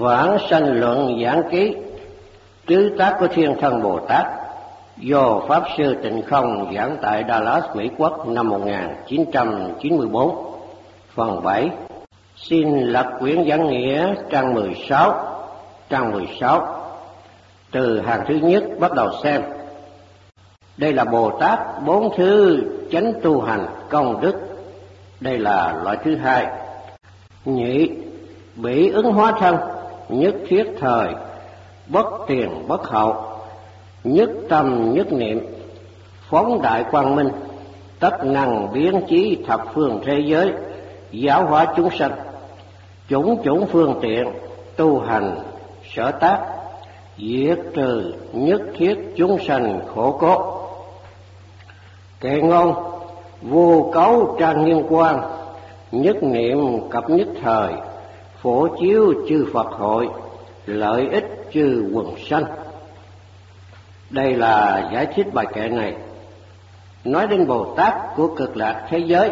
Vãng sanh luận giảng ký, tứ tác của Thiên Thân Bồ Tát, do Pháp Sư Tịnh Không giảng tại Dallas, Mỹ Quốc năm 1994, phần 7. Xin lật quyển giảng nghĩa trang 16, từ hàng thứ nhất bắt đầu xem. Đây là Bồ Tát bốn thứ chánh tu hành công đức. Đây là loại thứ hai. Nhị, bỉ ứng hóa thân, nhất thiết thời, bất tiền bất hậu, nhất tâm nhất niệm, phóng đại quang minh, tất năng biến chí thập phương thế giới, giáo hóa chúng sanh, chủng chủng phương tiện, tu hành sở tác, diệt trừ nhất thiết chúng sanh khổ cốt. Kệ ngôn, vô cấu trang nghiêm quang, nhất niệm cập nhất thời, phổ chiếu chư Phật hội, lợi ích chư quần sanh. Đây là giải thích bài kệ này, nói đến Bồ Tát của cực lạc thế giới.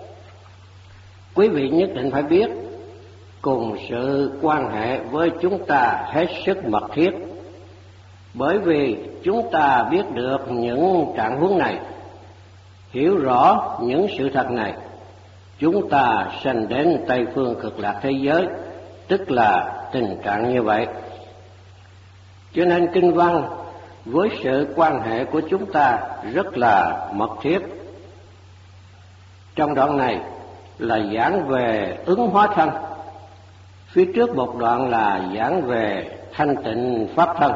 Quý vị nhất định phải biết, cùng sự quan hệ với chúng ta hết sức mật thiết, bởi vì chúng ta biết được những trạng huống này, hiểu rõ những sự thật này, chúng ta sanh đến Tây phương cực lạc thế giới, tức là tình trạng như vậy. Cho nên kinh văn với sự quan hệ của chúng ta rất là mật thiết. Trong đoạn này là giảng về ứng hóa thân, phía trước một đoạn là giảng về thanh tịnh pháp thân.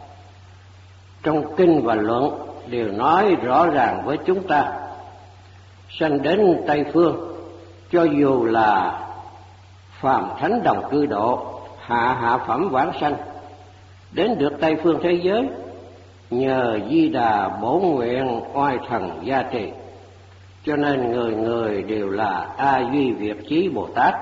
Trong kinh và luận đều nói rõ ràng với chúng ta, sanh đến Tây phương, cho dù là phàm thánh đồng cư độ, hạ phẩm vãng sanh, đến được Tây phương thế giới nhờ Di Đà bổn nguyện oai thần gia trì, cho nên người người đều là A Duy Việt Chí Bồ Tát.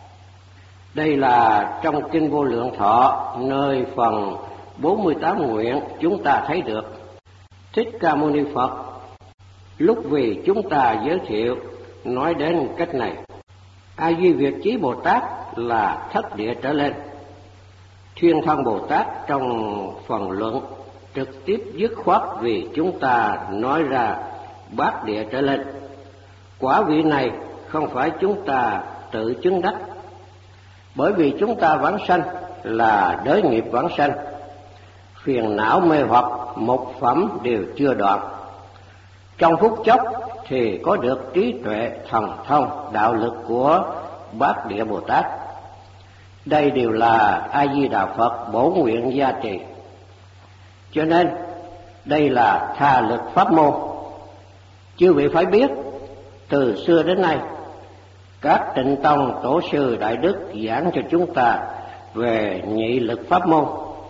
Đây là trong kinh Vô Lượng Thọ, nơi phần 48 nguyện chúng ta thấy được Thích Ca Mâu Ni Phật lúc vì chúng ta giới thiệu nói đến cách này. A Duy Việt Chí Bồ Tát là thất địa trở lên. Thiên Thân Bồ Tát trong phần luận trực tiếp dứt khoát vì chúng ta nói ra bát địa trở lên. Quả vị này không phải chúng ta tự chứng đắc, bởi vì chúng ta vãng sanh là đới nghiệp vãng sanh, phiền não mê hoặc một phẩm đều chưa đoạn. Trong phút chốc thì có được trí tuệ thần thông đạo lực của bát địa Bồ Tát. Đây đều là A Di Đà Phật bổ nguyện gia trì. Cho nên đây là tha lực pháp môn. Chư vị phải biết, từ xưa đến nay các Tịnh Tông tổ sư đại đức giảng cho chúng ta về nhị lực pháp môn.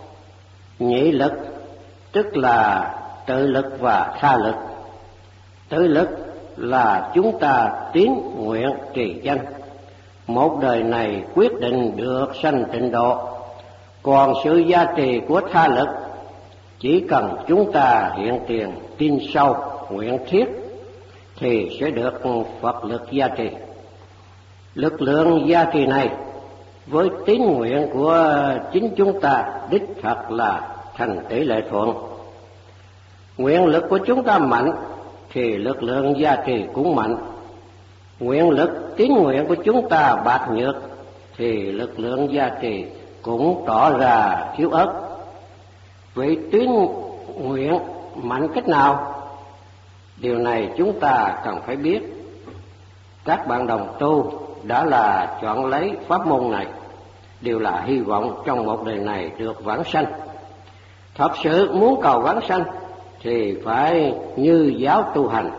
Nhị lực tức là tự lực và tha lực. Tự lực là chúng ta tín nguyện trì danh, một đời này quyết định được sanh tịnh độ. Còn sự gia trì của tha lực, chỉ cần chúng ta hiện tiền tin sâu nguyện thiết thì sẽ được Phật lực gia trì. Lực lượng gia trì này với tín nguyện của chính chúng ta đích thật là thành tỷ lệ thuận. Nguyện lực của chúng ta mạnh thì lực lượng gia trì cũng mạnh. Nguyện lực tín nguyện của chúng ta bạc nhược thì lực lượng gia trì cũng tỏ ra yếu ớt. Vậy tín nguyện mạnh cách nào? Điều này chúng ta cần phải biết. Các bạn đồng tu đã là chọn lấy pháp môn này, đều là hy vọng trong một đời này được vãng sanh. Thật sự muốn cầu vãng sanh thì phải như giáo tu hành.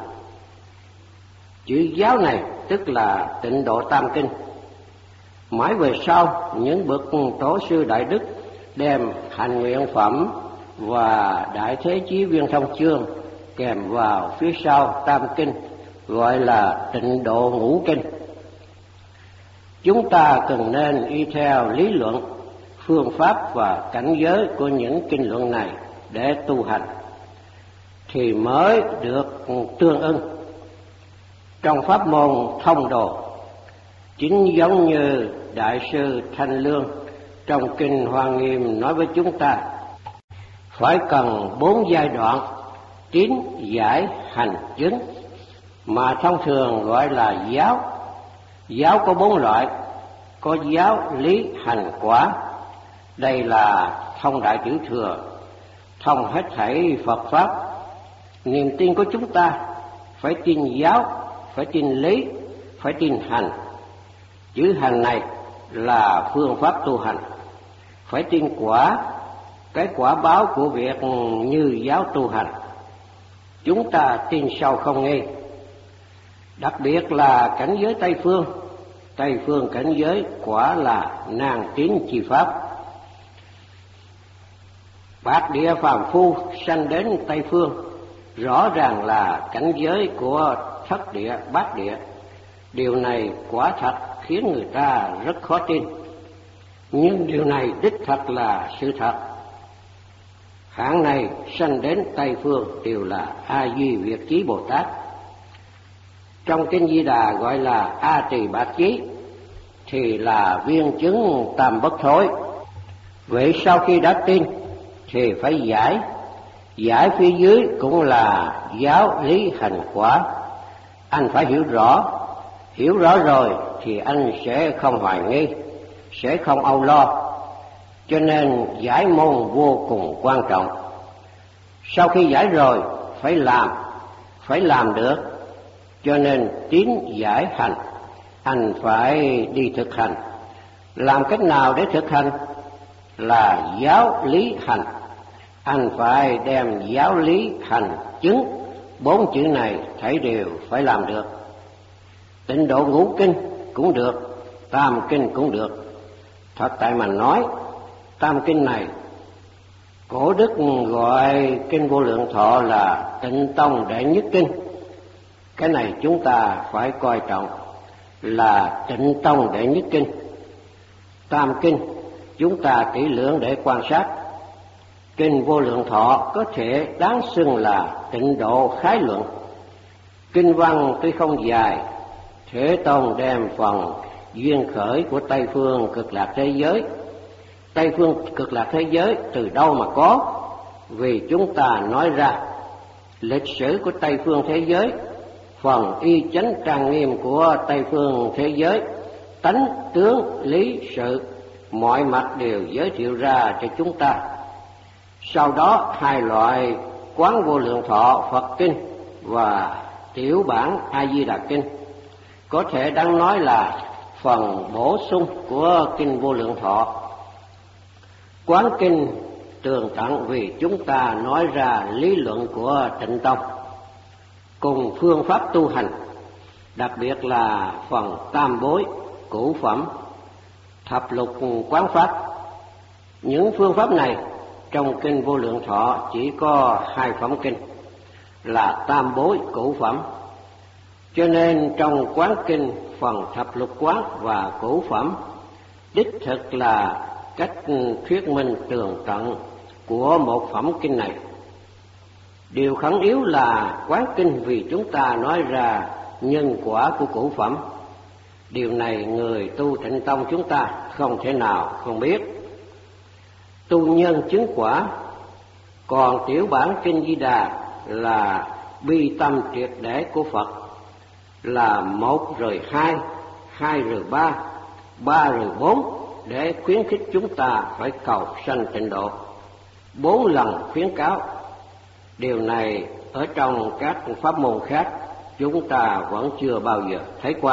Chữ giáo này tức là Tịnh Độ Tam Kinh. Mãi về sau, những bậc tổ sư đại đức đem hành nguyện phẩm và Đại Thế Chí Viên Thông Chương kèm vào phía sau Tam Kinh, gọi là Tịnh Độ Ngũ Kinh. Chúng ta cần nên y theo lý luận, phương pháp và cảnh giới của những kinh luận này để tu hành, thì mới được tương ưng. Trong pháp môn thông đồ, chính giống như Đại sư Thanh Lương trong Kinh Hoa Nghiêm nói với chúng ta phải cần 4 giai đoạn tín, giải, hành, chứng, mà thông thường gọi là giáo. Giáo có 4 loại, có giáo, lý, hành, quả. Đây là thông Đại Chữ Thừa, thông hết thảy Phật Pháp. Niềm tin của chúng ta phải tin giáo, phải tin lý, phải tin hành. Chữ hành này là phương pháp tu hành. Phải tin quả, cái quả báo của việc như giáo tu hành. Chúng ta tin sâu không nghi. Đặc biệt là cảnh giới Tây Phương. Tây Phương cảnh giới quả là nan tiến chi pháp. Bát địa phàm phu sanh đến Tây Phương, rõ ràng là cảnh giới của thất địa, bát địa. Điều này quả thật khiến người ta rất khó tin, nhưng điều này đích thật là sự thật. Hạng này sanh đến Tây Phương đều là A Di Việt Chí Bồ Tát. Trong Kinh Di Đà gọi là A Tỳ Bát Chí, thì là viên chứng tam bất thối. Vậy sau khi đã tin thì phải giải. Giải phía dưới cũng là giáo, lý, hành, quả. Anh phải hiểu rõ rồi thì anh sẽ không hoài nghi, sẽ không âu lo. Cho nên giải môn vô cùng quan trọng. Sau khi giải rồi phải làm được. Cho nên tín, giải, hành, anh phải đi thực hành. Làm cách nào để thực hành? Là giáo, lý, hành. Anh phải đem giáo, lý, hành, chứng, 4 chữ này thảy đều phải làm được. Tịnh độ ngũ kinh cũng được, tam kinh cũng được. Thật tại mà nói, tam kinh này Cổ Đức gọi Kinh Vô Lượng Thọ là Tịnh Tông đệ nhất kinh. Cái này chúng ta phải coi trọng, là Tịnh Tông đệ nhất kinh. Tam kinh chúng ta kỹ lưỡng để quan sát. Kinh Vô Lượng Thọ có thể đáng xưng là tịnh độ khái luận. Kinh văn tuy không dài, Thế Tôn đem phần duyên khởi của Tây Phương Cực Lạc thế giới. Tây Phương Cực Lạc thế giới từ đâu mà có? Vì chúng ta nói ra lịch sử của Tây Phương thế giới, phần y chánh trang nghiêm của Tây Phương thế giới, tánh tướng lý sự, mọi mặt đều giới thiệu ra cho chúng ta. Sau đó 2 loại Quán Vô Lượng Thọ Phật kinh và tiểu bản A Di Đà kinh có thể đáng nói là phần bổ sung của Kinh Vô Lượng Thọ. Quán kinh tường tận vì chúng ta nói ra lý luận của Tịnh Tông cùng phương pháp tu hành, đặc biệt là phần tam bối, cửu phẩm, thập lục quán pháp. Những phương pháp này trong Kinh Vô Lượng Thọ chỉ có 2 phẩm kinh là tam bối, cửu phẩm. Cho nên trong quán kinh phần thập lục quán và cửu phẩm đích thực là cách thuyết minh tường tận của một phẩm kinh này. Điều khẩn yếu là quán kinh vì chúng ta nói ra nhân quả của cửu phẩm. Điều này người tu Tịnh Tông chúng ta không thể nào không biết. Tu nhân chứng quả. Còn tiểu bản Kinh Di Đà là bi tâm triệt để của Phật, là 1 rồi 2, 2 rồi 3, 3 rồi 4, để khuyến khích chúng ta phải cầu sanh tịnh độ. 4 lần khuyến cáo. Điều này ở trong các pháp môn khác chúng ta vẫn chưa bao giờ thấy qua.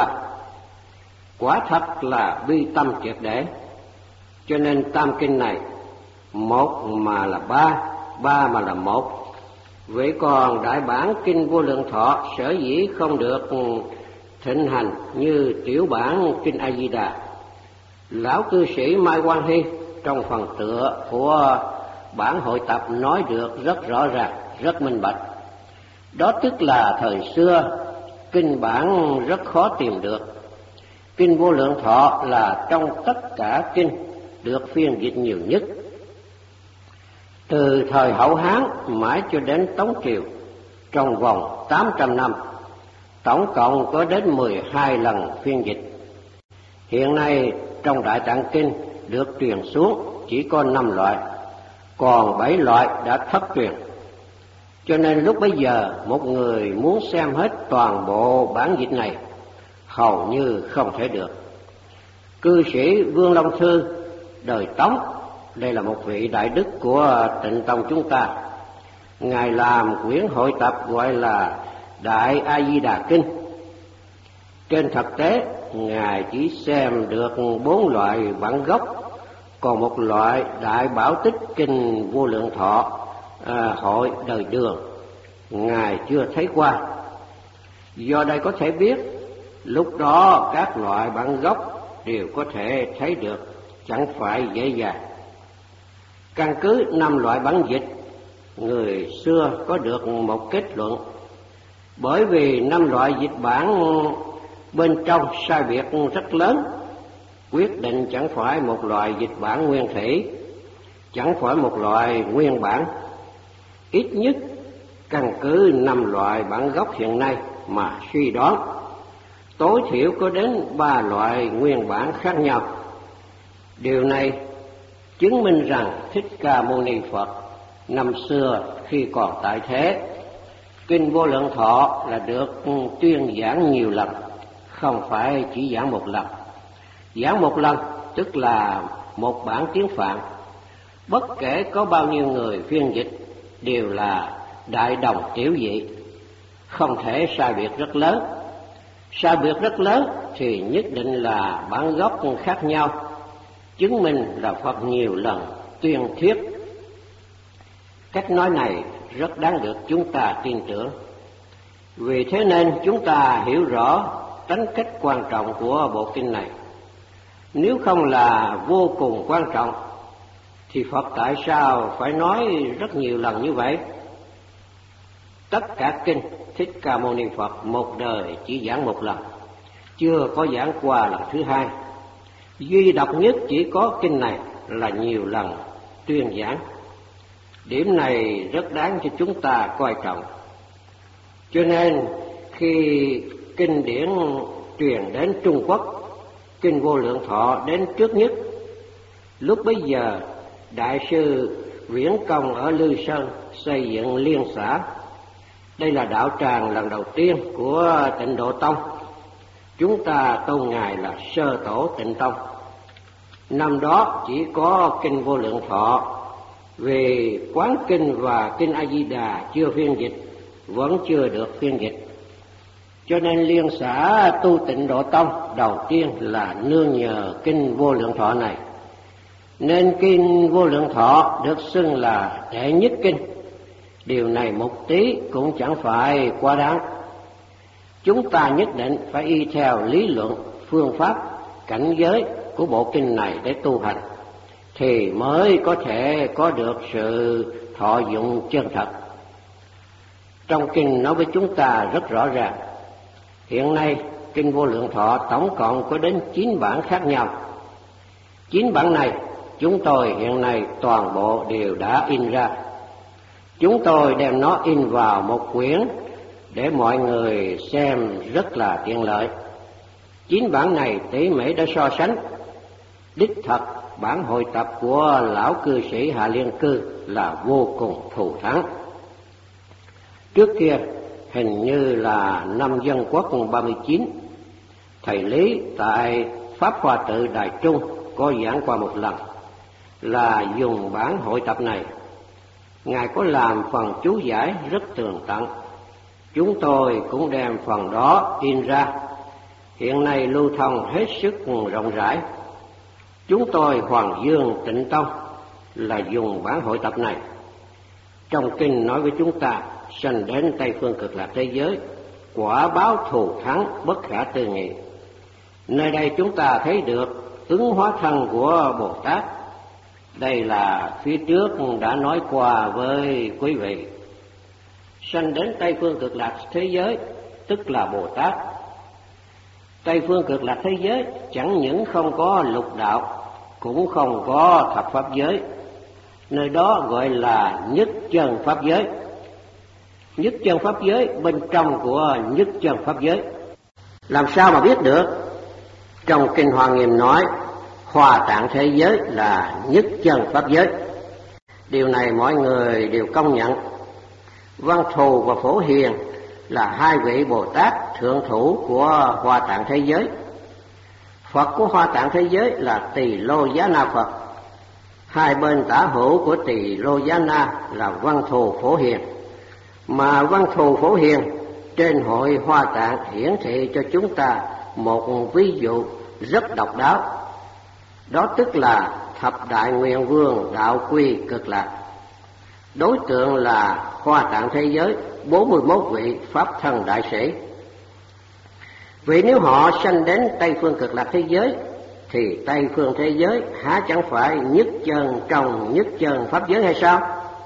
Quả thật là bi tâm triệt để. Cho nên tam kinh này 1 mà là 3, 3 mà là 1. Vậy còn đại bản Kinh Vô Lượng Thọ sở dĩ không được thịnh hành như tiểu bản Kinh A Di Đà. Lão cư sĩ Mai Quang Hy trong phần tựa của bản hội tập nói được rất rõ ràng, rất minh bạch. Đó tức là thời xưa kinh bản rất khó tìm được. Kinh Vô Lượng Thọ là trong tất cả kinh được phiên dịch nhiều nhất. Từ thời Hậu Hán mãi cho đến Tống Triều, trong vòng 800 năm, tổng cộng có đến 12 lần phiên dịch. Hiện nay trong Đại Tạng Kinh được truyền xuống chỉ có 5 loại, còn 7 loại đã thất truyền. Cho nên lúc bấy giờ một người muốn xem hết toàn bộ bản dịch này hầu như không thể được. Cư sĩ Vương Long Thư đời Tống, đây là một vị đại đức của Tịnh Tông chúng ta, ngài làm quyển hội tập gọi là Đại A Di Đà Kinh. Trên thực tế ngài chỉ xem được 4 loại bản gốc, còn một loại Đại Bảo Tích Kinh Vô Lượng Thọ hội đời Đường ngài chưa thấy qua. Do đây có thể biết lúc đó các loại bản gốc đều có thể thấy được, chẳng phải dễ dàng. Căn cứ 5 loại bản dịch, người xưa có được một kết luận. Bởi vì 5 loại dịch bản bên trong sai biệt rất lớn, quyết định chẳng phải một loại dịch bản nguyên thủy, chẳng phải một loại nguyên bản. Ít nhất căn cứ 5 loại bản gốc hiện nay mà suy đoán, tối thiểu có đến 3 loại nguyên bản khác nhau. Điều này chứng minh rằng Thích Ca Mâu Ni Phật năm xưa khi còn tại thế, Kinh Vô Lượng Thọ là được tuyên giảng nhiều lần, không phải chỉ giảng một lần. Giảng một lần tức là một bản tiếng Phạn, bất kể có bao nhiêu người phiên dịch đều là đại đồng tiểu dị, không thể sai biệt rất lớn. Sai biệt rất lớn thì nhất định là bản gốc khác nhau, chứng minh là Phật nhiều lần tuyên thuyết. Cách nói này rất đáng được chúng ta tin tưởng. Vì thế nên chúng ta hiểu rõ tính cách quan trọng của bộ kinh này. Nếu không là vô cùng quan trọng thì Phật tại sao phải nói rất nhiều lần như vậy? Tất cả kinh Thích Ca Mâu Ni Phật một đời chỉ giảng một lần, chưa có giảng qua lần thứ hai. Duy độc nhất chỉ có kinh này là nhiều lần tuyên giảng. Điểm này rất đáng cho chúng ta coi trọng. Cho nên khi kinh điển truyền đến Trung Quốc, Kinh Vô Lượng Thọ đến trước nhất. Lúc bấy giờ Đại sư Viễn Công ở Lư Sơn xây dựng Liên Xã. Đây là đạo tràng lần đầu tiên của Tịnh Độ Tông. Chúng ta tôn ngài là sơ tổ Tịnh Tông. Năm đó chỉ có Kinh Vô Lượng Thọ, vì Quán Kinh và Kinh A Di Đà chưa phiên dịch, vẫn chưa được phiên dịch. Cho nên Liên Xã tu Tịnh Độ Tông đầu tiên là nương nhờ Kinh Vô Lượng Thọ này. Nên Kinh Vô Lượng Thọ được xưng là đệ nhất kinh. Điều này một tí cũng chẳng phải quá đáng. Chúng ta nhất định phải y theo lý luận, phương pháp, cảnh giới của bộ kinh này để tu hành, thì mới có thể có được sự thọ dụng chân thật. Trong kinh nói với chúng ta rất rõ ràng, hiện nay Kinh Vô Lượng Thọ tổng cộng có đến 9 bản khác nhau. 9 bản này chúng tôi hiện nay toàn bộ đều đã in ra. Chúng tôi đem nó in vào một quyển để mọi người xem rất là tiện lợi. 9 bản này tỉ mỉ đã so sánh. Đích thật bản hội tập của lão cư sĩ Hạ Liên Cư là vô cùng thù thắng. Trước kia hình như là năm Dân Quốc 39, thầy Lý tại Pháp Hoa Tự Đài Trung có giảng qua một lần, là dùng bản hội tập này. Ngài có làm phần chú giải rất tường tận. Chúng tôi cũng đem phần đó in ra. Hiện nay lưu thông hết sức rộng rãi. Chúng tôi Hoàng Dương Tịnh Tông là dùng bản hội tập này. Trong kinh nói với chúng ta, sanh đến Tây Phương Cực Lạc thế giới, quả báo thù thắng bất khả tư nghị. Nơi đây chúng ta thấy được ứng hóa thân của Bồ Tát. Đây là phía trước đã nói qua với quý vị. Sanh đến Tây Phương Cực Lạc thế giới tức là Bồ Tát. Tây Phương Cực Lạc thế giới chẳng những không có lục đạo, cũng không có thập pháp giới. Nơi đó gọi là nhất chân pháp giới. Nhất chân pháp giới bên trong của nhất chân pháp giới. Làm sao mà biết được? Trong Kinh Hoa Nghiêm nói, Hoa Tạng thế giới là nhất chân pháp giới. Điều này mọi người đều công nhận. Văn Thù và Phổ Hiền là hai vị Bồ Tát thượng thủ của Hoa Tạng thế giới. Phật của Hoa Tạng thế giới là Tỳ Lô Giá Na Phật. Hai bên tả hữu của Tỳ Lô Giá Na là Văn Thù Phổ Hiền. Mà Văn Thù Phổ Hiền trên hội Hoa Tạng hiển thị cho chúng ta một ví dụ rất độc đáo. Đó tức là thập đại nguyện vương đạo quy cực lạc. Đối tượng là Hoa Tạng thế giới 41 vị pháp thân đại sĩ. Vì nếu họ sanh đến Tây phương cực lạc thế giới thì Tây phương thế giới há chẳng phải nhất chân trong nhất chân pháp giới hay sao?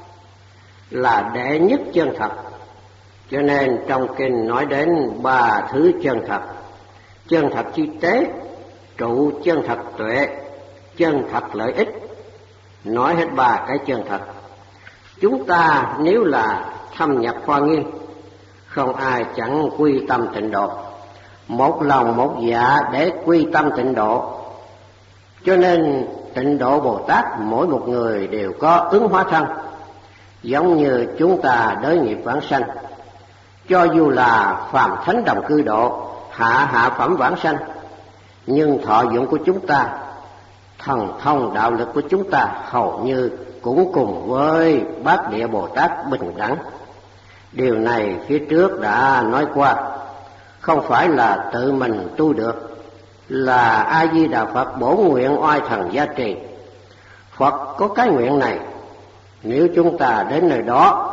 Là đệ nhất chân thật. Cho nên trong kinh nói đến ba thứ chân thật: chân thật chi tế, trụ chân thật tuệ, chân thật lợi ích. Nói hết ba cái chân thật. Chúng ta nếu là thâm nhập khoa nghiên, không ai chẳng quy tâm tịnh độ, một lòng một dạ để quy tâm tịnh độ. Cho nên tịnh độ Bồ Tát mỗi một người đều có ứng hóa thân, giống như chúng ta đới nghiệp vãng sanh. Cho dù là phàm thánh đồng cư độ, hạ phẩm vãng sanh, nhưng thọ dụng của chúng ta, thần thông đạo lực của chúng ta hầu như cũng cùng với Bát Địa Bồ Tát bình đẳng. Điều này phía trước đã nói qua, không phải là tự mình tu được, là A Di Đà Phật bổ nguyện oai thần gia trì. Phật có cái nguyện này, nếu chúng ta đến nơi đó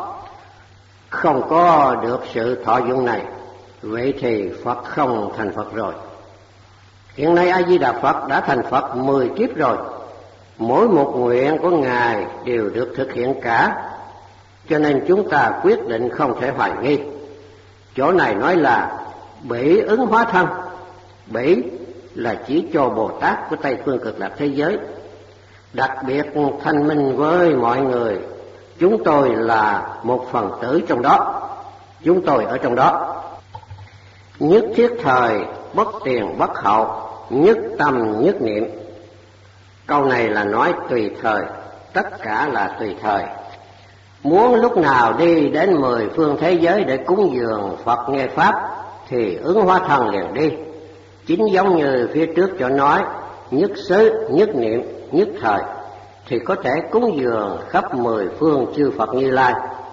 không có được sự thọ dụng này, vậy thì Phật không thành Phật rồi. Hiện nay A Di Đà Phật đã thành Phật 10 kiếp rồi, mỗi một nguyện của Ngài đều được thực hiện cả, cho nên chúng ta quyết định không thể hoài nghi. Chỗ này nói là bỉ ứng hóa thân, bỉ là chỉ cho Bồ Tát của Tây phương cực lạc thế giới. Đặc biệt thanh minh với mọi người, chúng tôi là một phần tử trong đó, chúng tôi ở trong đó. Nhất thiết thời, bất tiền bất hậu, nhất tâm nhất niệm. Câu này là nói tùy thời, tất cả là tùy thời. Muốn lúc nào đi đến 10 phương thế giới để cúng dường Phật nghe Pháp thì ứng hóa thân liền đi. Chính giống như phía trước cho nói, nhất xứ, nhất niệm, nhất thời, thì có thể cúng dường khắp 10 phương chư Phật Như Lai.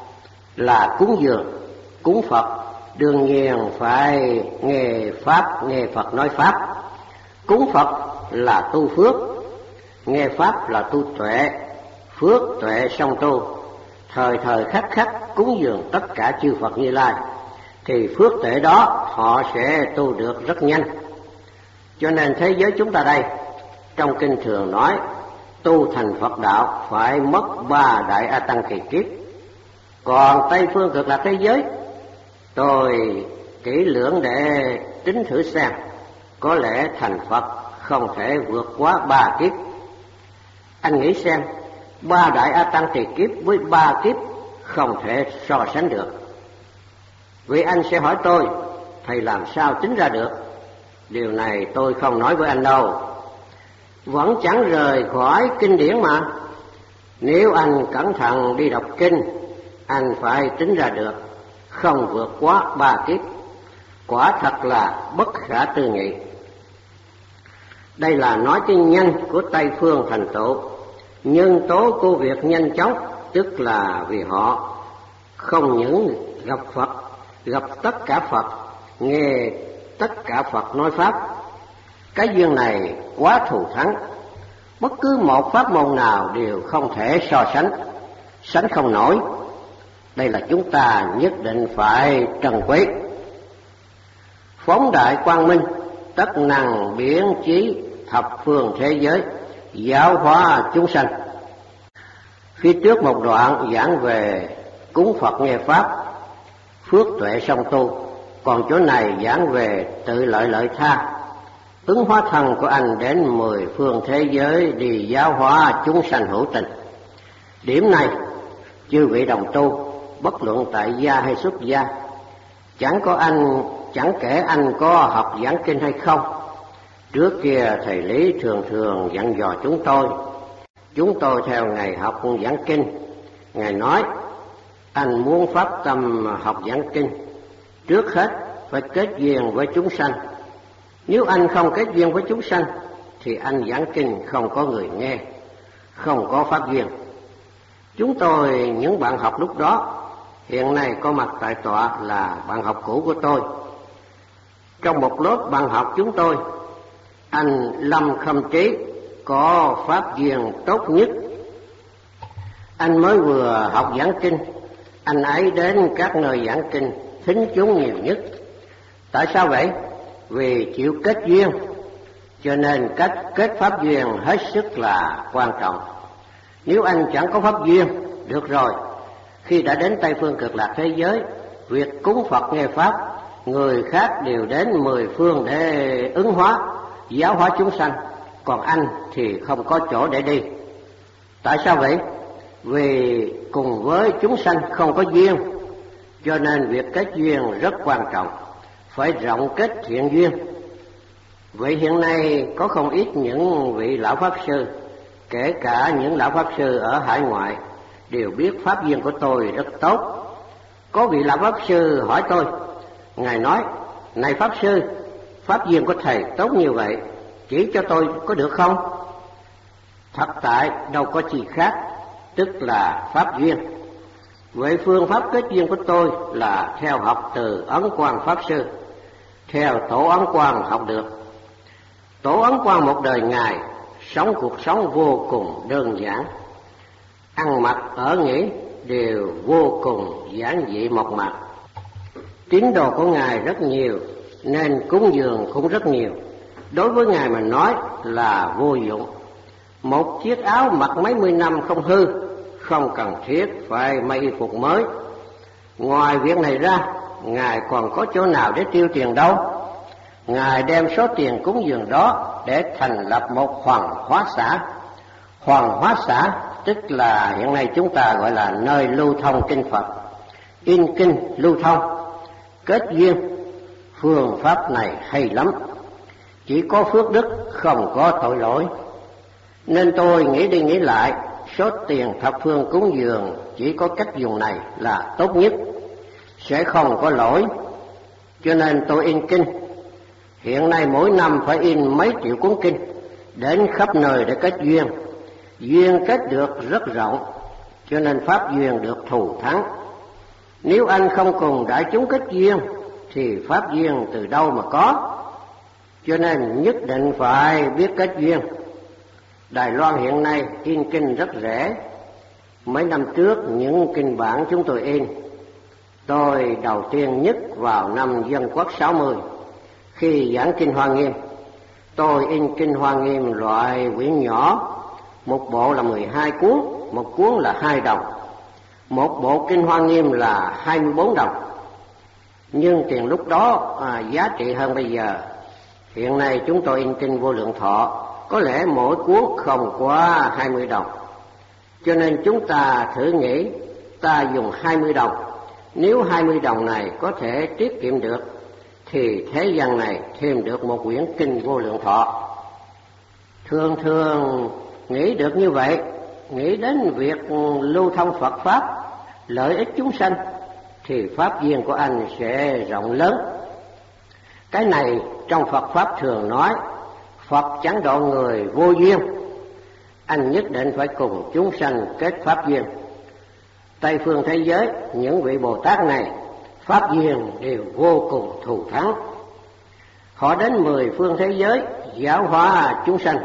Là cúng dường, cúng Phật, đương nhiên phải nghe Pháp, nghe Phật nói Pháp. Cúng Phật là tu phước, nghe Pháp là tu tuệ, phước tuệ song tu. Thời thời khắc khắc cúng dường tất cả chư Phật Như Lai, thì phước tuệ đó họ sẽ tu được rất nhanh. Cho nên thế giới chúng ta đây, trong kinh thường nói, tu thành Phật đạo phải mất 3 đại A Tăng kỳ kiếp. Còn Tây phương cực lạc thế giới, tôi kỹ lưỡng để tính thử xem, có lẽ thành Phật không thể vượt quá 3 kiếp. Anh nghĩ xem, 3 đại A Tăng kỳ kiếp với 3 kiếp không thể so sánh được. Vì anh sẽ hỏi tôi, thầy làm sao tính ra được? Điều này tôi không nói với anh đâu, vẫn chẳng rời khỏi kinh điển mà. Nếu anh cẩn thận đi đọc kinh, anh phải tính ra được, không vượt quá 3 kiếp. Quả thật là bất khả tư nghị. Đây là nói cái nhanh của Tây phương thành tựu. Nhân tố của việc nhanh chóng tức là vì họ không những gặp Phật, gặp tất cả Phật, nghe tất cả Phật nói Pháp. Cái duyên này quá thù thắng, bất cứ một pháp môn nào đều không thể so sánh, sánh không nổi. Đây là chúng ta nhất định phải trân quý. Phóng đại quang minh, tất năng biến chí thập phương thế giới, giáo hóa chúng sanh. Phía trước một đoạn giảng về cúng Phật nghe Pháp, phước tuệ song tu. Còn chỗ này giảng về tự lợi lợi tha. Ứng hóa thân của anh đến 10 phương thế giới đi giáo hóa chúng sanh hữu tình. Điểm này, chư vị đồng tu, bất luận tại gia hay xuất gia, chẳng kể anh có học giảng kinh hay không, Trước kia thầy Lý thường thường dặn dò chúng tôi theo ngày học giảng kinh. Ngài nói, anh muốn phát tâm học giảng kinh, trước hết phải kết duyên với chúng sanh. Nếu anh không kết duyên với chúng sanh, thì anh giảng kinh không có người nghe, không có pháp duyên. Chúng tôi, những bạn học lúc đó, hiện nay có mặt tại tọa là bạn học cũ của tôi. Trong một lớp bạn học chúng tôi, anh Lâm Khâm Trí có pháp duyên tốt nhất. Anh mới vừa học giảng kinh, anh ấy đến các nơi giảng kinh thính chúng nhiều nhất. Tại sao vậy? Vì chịu kết duyên, cho nên cách kết pháp duyên hết sức là quan trọng. Nếu anh chẳng có pháp duyên, được rồi, khi đã đến Tây Phương Cực Lạc thế giới, việc cúng Phật nghe pháp, người khác đều đến 10 phương để ứng hóa, giáo hóa chúng sanh, còn anh thì không có chỗ để đi. Tại sao vậy? Vì cùng với chúng sanh không có duyên, cho nên việc kết duyên rất quan trọng, phải rộng kết thiện duyên. Vậy hiện nay có không ít những vị lão pháp sư, kể cả những lão pháp sư ở hải ngoại, đều biết pháp duyên của tôi rất tốt. Có vị lão pháp sư hỏi tôi, Ngài nói, này pháp sư, pháp duyên của thầy tốt như vậy, chỉ cho tôi có được không? Thật tại đâu có chi khác, tức là pháp duyên. Vậy phương pháp kết duyên của tôi là theo học từ Ấn Quang pháp sư, theo Tổ Ấn Quang học được. Tổ Ấn Quang một đời Ngài sống cuộc sống vô cùng đơn giản, ăn mặc ở nghỉ đều vô cùng giản dị mộc mạc. Tín đồ của Ngài rất nhiều nên cúng dường cũng rất nhiều. Đối với Ngài mà nói là vô dụng. Một chiếc áo mặc mấy mươi năm không hư, không cần thiết phải may y phục mới. Ngoài việc này ra, Ngài còn có chỗ nào để tiêu tiền đâu. Ngài đem số tiền cúng dường đó để thành lập một hoàng hóa xã. Hoàng hóa xã tức là hiện nay chúng ta gọi là nơi lưu thông kinh Phật, in kinh lưu thông, kết duyên. Phương pháp này hay lắm, chỉ có phước đức không có tội lỗi. Nên tôi nghĩ đi nghĩ lại, số tiền thập phương cúng dường chỉ có cách dùng này là tốt nhất, sẽ không có lỗi. Cho nên tôi in kinh. Hiện nay mỗi năm phải in mấy triệu cuốn kinh, đến khắp nơi để kết duyên. Duyên kết được rất rộng, cho nên pháp duyên được thù thắng. Nếu anh không cùng đại chúng kết duyên, thì pháp duyên từ đâu mà có? Cho nên nhất định phải biết kết duyên. Đài Loan hiện nay in kinh rất rẻ. Mấy năm trước những kinh bản chúng tôi in, tôi đầu tiên nhất vào năm Dân Quốc 60, khi giảng kinh Hoa Nghiêm, tôi in kinh Hoa Nghiêm loại quyển nhỏ, một bộ là 12 cuốn, một cuốn là 2 đồng. Một bộ kinh Hoa Nghiêm là 24 đồng. Nhưng tiền lúc đó giá trị hơn bây giờ. Hiện nay chúng tôi in kinh Vô Lượng Thọ, có lẽ mỗi cuốn không quá 20 đồng. Cho nên chúng ta thử nghĩ, ta dùng 20 đồng. Nếu 20 đồng này có thể tiết kiệm được, thì thế gian này thêm được một quyển kinh Vô Lượng Thọ. Thường thường nghĩ được như vậy, nghĩ đến việc lưu thông Phật Pháp, lợi ích chúng sanh, thì pháp duyên của anh sẽ rộng lớn. Cái này trong Phật Pháp thường nói, Phật chẳng độ người vô duyên. Anh nhất định phải cùng chúng sanh kết pháp duyên. Tây phương thế giới, những vị Bồ Tát này, pháp duyên đều vô cùng thù thắng. Họ đến 10 phương thế giới giáo hóa chúng sanh.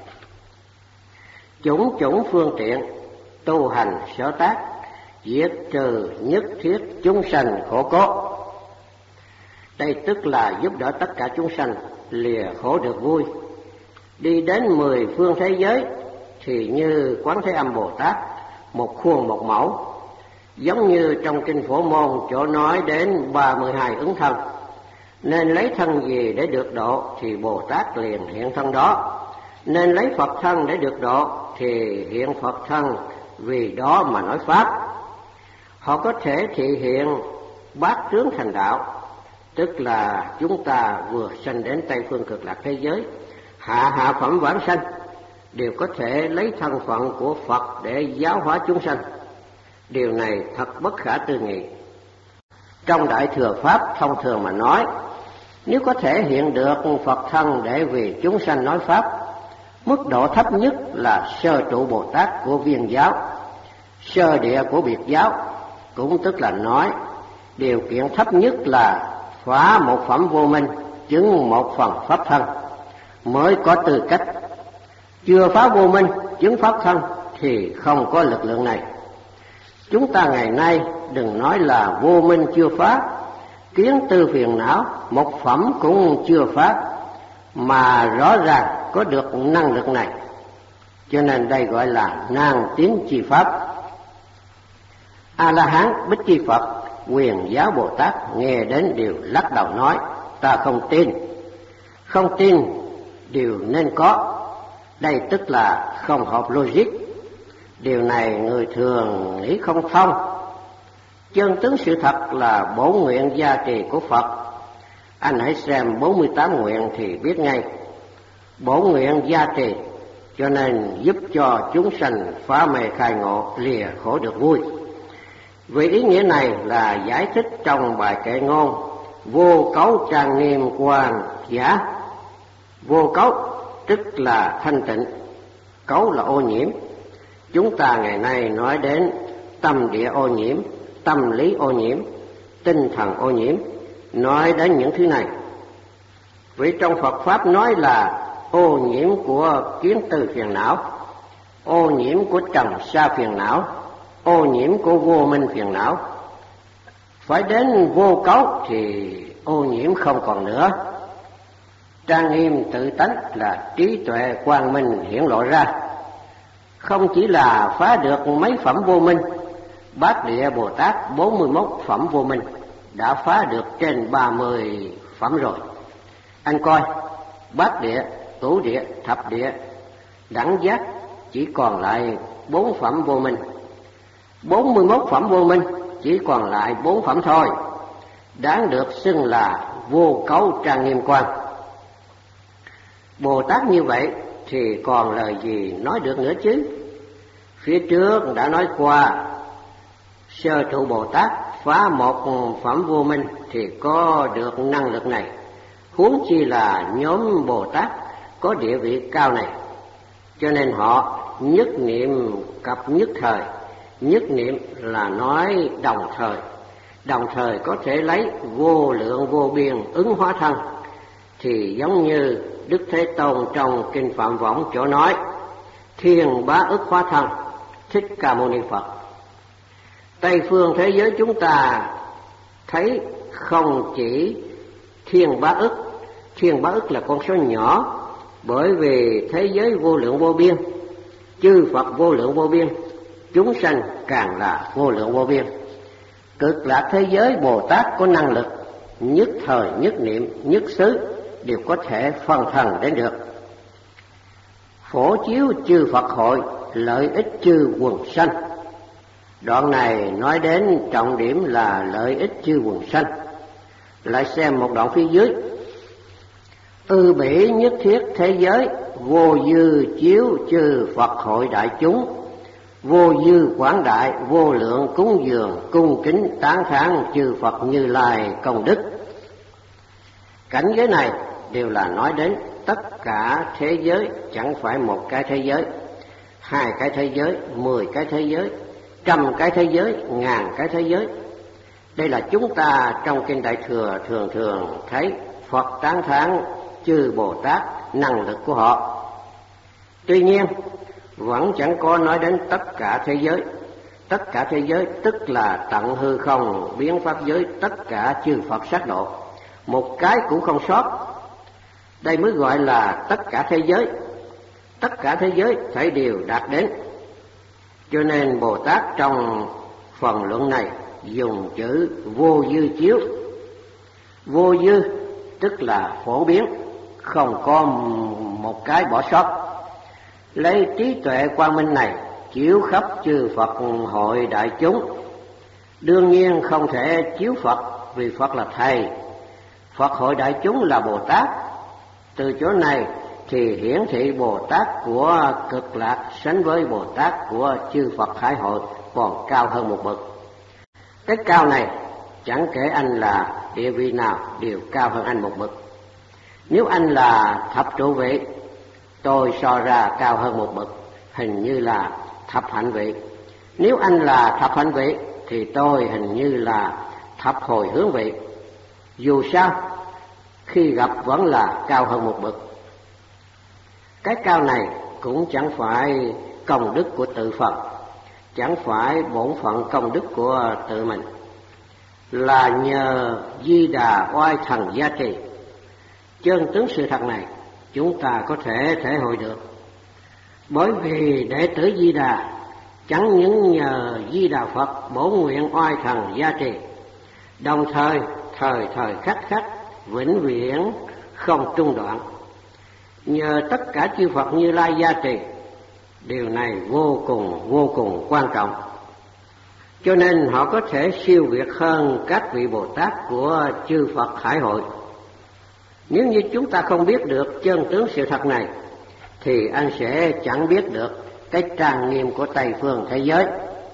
Chủng chủng phương tiện, tu hành sở tác, diệt trừ nhất thiết chúng sanh khổ cốt. Đây tức là giúp đỡ tất cả chúng sanh lìa khổ được vui. Đi đến 10 phương thế giới thì như Quán Thế Âm Bồ Tát, một khuôn một mẫu. Giống như trong kinh Phổ Môn chỗ nói đến 32 ứng thân, nên lấy thân gì để được độ thì Bồ Tát liền hiện thân đó. Nên lấy Phật thân để được độ thì hiện Phật thân, vì đó mà nói Pháp. Họ có thể thị hiện bát tướng thành đạo, tức là chúng ta vừa sanh đến Tây phương Cực Lạc thế giới, hạ phẩm vãng sanh đều có thể lấy thân phận của Phật để giáo hóa chúng sanh. Điều này thật bất khả tư nghị. Trong Đại Thừa Pháp thông thường mà nói, nếu có thể hiện được Phật thân để vì chúng sanh nói Pháp, mức độ thấp nhất là sơ trụ Bồ Tát của Viên giáo, sơ địa của Biệt giáo, cũng tức là nói điều kiện thấp nhất là phá một phẩm vô minh, chứng một phần Pháp thân mới có tư cách. Chưa phá vô minh, chứng Pháp thân thì không có lực lượng này. Chúng ta ngày nay đừng nói là vô minh chưa phá, kiến tư phiền não một phẩm cũng chưa phá, mà rõ ràng có được năng lực này. Cho nên đây gọi là nan tiến chi pháp. A-la-hán Bích Chi Phật, Quyền Giáo Bồ Tát nghe đến đều lắc đầu nói: ta không tin. Không tin điều nên có. Đây tức là không hợp logic. Điều này người thường nghĩ không thông. Chân tướng sự thật là bổn nguyện gia trì của Phật. Anh hãy xem 48 nguyện thì biết ngay. Bổn nguyện gia trì cho nên giúp cho chúng sanh phá mê khai ngộ, lìa khổ được vui. Vì ý nghĩa này là giải thích trong bài kệ ngôn vô cấu trang nghiêm quan giả. Vô cấu tức là thanh tịnh, cấu là ô nhiễm. Chúng ta ngày nay nói đến tâm địa ô nhiễm, tâm lý ô nhiễm, tinh thần ô nhiễm, nói đến những thứ này. Vì trong Phật Pháp nói là ô nhiễm của kiến tư phiền não, ô nhiễm của trần sa phiền não, ô nhiễm của vô minh phiền não. Phải đến vô cấu thì ô nhiễm không còn nữa. Trang nghiêm tự tánh là trí tuệ quang minh hiển lộ ra. Không chỉ là phá được mấy phẩm vô minh, Bát Địa Bồ Tát 41 phẩm vô minh đã phá được trên 30 phẩm rồi. Anh coi, Bát Địa, Cửu Địa, Thập Địa, Đẳng Giác chỉ còn lại 4 phẩm vô minh. 41 phẩm vô minh chỉ còn lại 4 phẩm thôi, đáng được xưng là vô cấu trang nghiêm quan. Bồ Tát như vậy thì còn lời gì nói được nữa chứ? Phía trước đã nói qua, sơ trụ Bồ Tát phá một phẩm vô minh thì có được năng lực này, huống chi là nhóm Bồ Tát có địa vị cao này. Cho nên họ nhất niệm cập nhất thời. Nhất niệm là nói đồng thời có thể lấy vô lượng vô biên ứng hóa thân. Thì giống như Đức Thế Tôn trong Kinh Phạm Võng chỗ nói thiên bá ức hóa thân Thích Ca Mâu Ni Phật. Tây phương thế giới chúng ta thấy không chỉ thiên bá ức là con số nhỏ, bởi vì thế giới vô lượng vô biên, chư Phật vô lượng vô biên, chúng sanh càng là vô lượng vô biên. Cực lạc thế giới Bồ Tát có năng lực nhất thời nhất niệm nhất xứ đều có thể phân thần đến được. Phổ chiếu chư Phật hội, lợi ích chư quần sanh. Đoạn này nói đến trọng điểm là lợi ích chư quần sanh. Lại xem một đoạn phía dưới: ư bỉ nhất thiết thế giới, vô dư chiếu chư Phật hội đại chúng, vô dư quảng đại vô lượng cúng dường, cung kính tán thán chư Phật Như Lai công đức. Cảnh giới này đều là nói đến tất cả thế giới, chẳng phải một cái thế giới, 2 cái thế giới, 10 cái thế giới, 100 cái thế giới, 1000 cái thế giới. Đây là chúng ta trong Kinh Đại Thừa thường thấy Phật tán thán chư Bồ Tát năng lực của họ. Tuy nhiên vẫn chẳng có nói đến tất cả thế giới. Tất cả thế giới tức là tận hư không biến pháp giới, tất cả chư Phật sát độ, một cái cũng không sót. Đây mới gọi là tất cả thế giới. Tất cả thế giới phải đều đạt đến. Cho nên Bồ Tát trong phần luận này dùng chữ vô dư chiếu. Vô dư tức là phổ biến, không có một cái bỏ sót. Lấy trí tuệ quang minh này chiếu khắp chư Phật hội đại chúng. Đương nhiên không thể chiếu Phật, vì Phật là Thầy, Phật hội đại chúng là Bồ Tát. Từ chỗ này thì hiển thị Bồ Tát của Cực Lạc sánh với Bồ Tát của chư Phật Hải Hội còn cao hơn một bậc. Cái cao này chẳng kể anh là địa vị nào đều cao hơn anh một bậc. Nếu anh là thập trụ vị, tôi so ra cao hơn một bậc, hình như là thập hạnh vị. Nếu anh là thập hạnh vị thì tôi hình như là thập hồi hướng vị. Dù sao, khi gặp vẫn là cao hơn một bậc. Cái cao này cũng chẳng phải công đức của tự Phật, chẳng phải bổn phận công đức của tự mình, là nhờ Di Đà oai thần gia trì. Chân tướng sự thật này chúng ta có thể thể hội được, bởi vì đệ tử Di Đà chẳng những nhờ Di Đà Phật bổ nguyện oai thần gia trì, đồng thời thời thời khắc khắc vĩnh viễn không trung đoạn, nhờ tất cả chư Phật Như Lai gia trì. Điều này vô cùng quan trọng, cho nên họ có thể siêu việt hơn các vị Bồ Tát của chư Phật Hải Hội. Nếu như chúng ta không biết được chân tướng sự thật này thì anh sẽ chẳng biết được cái trang nghiêm của Tây phương thế giới.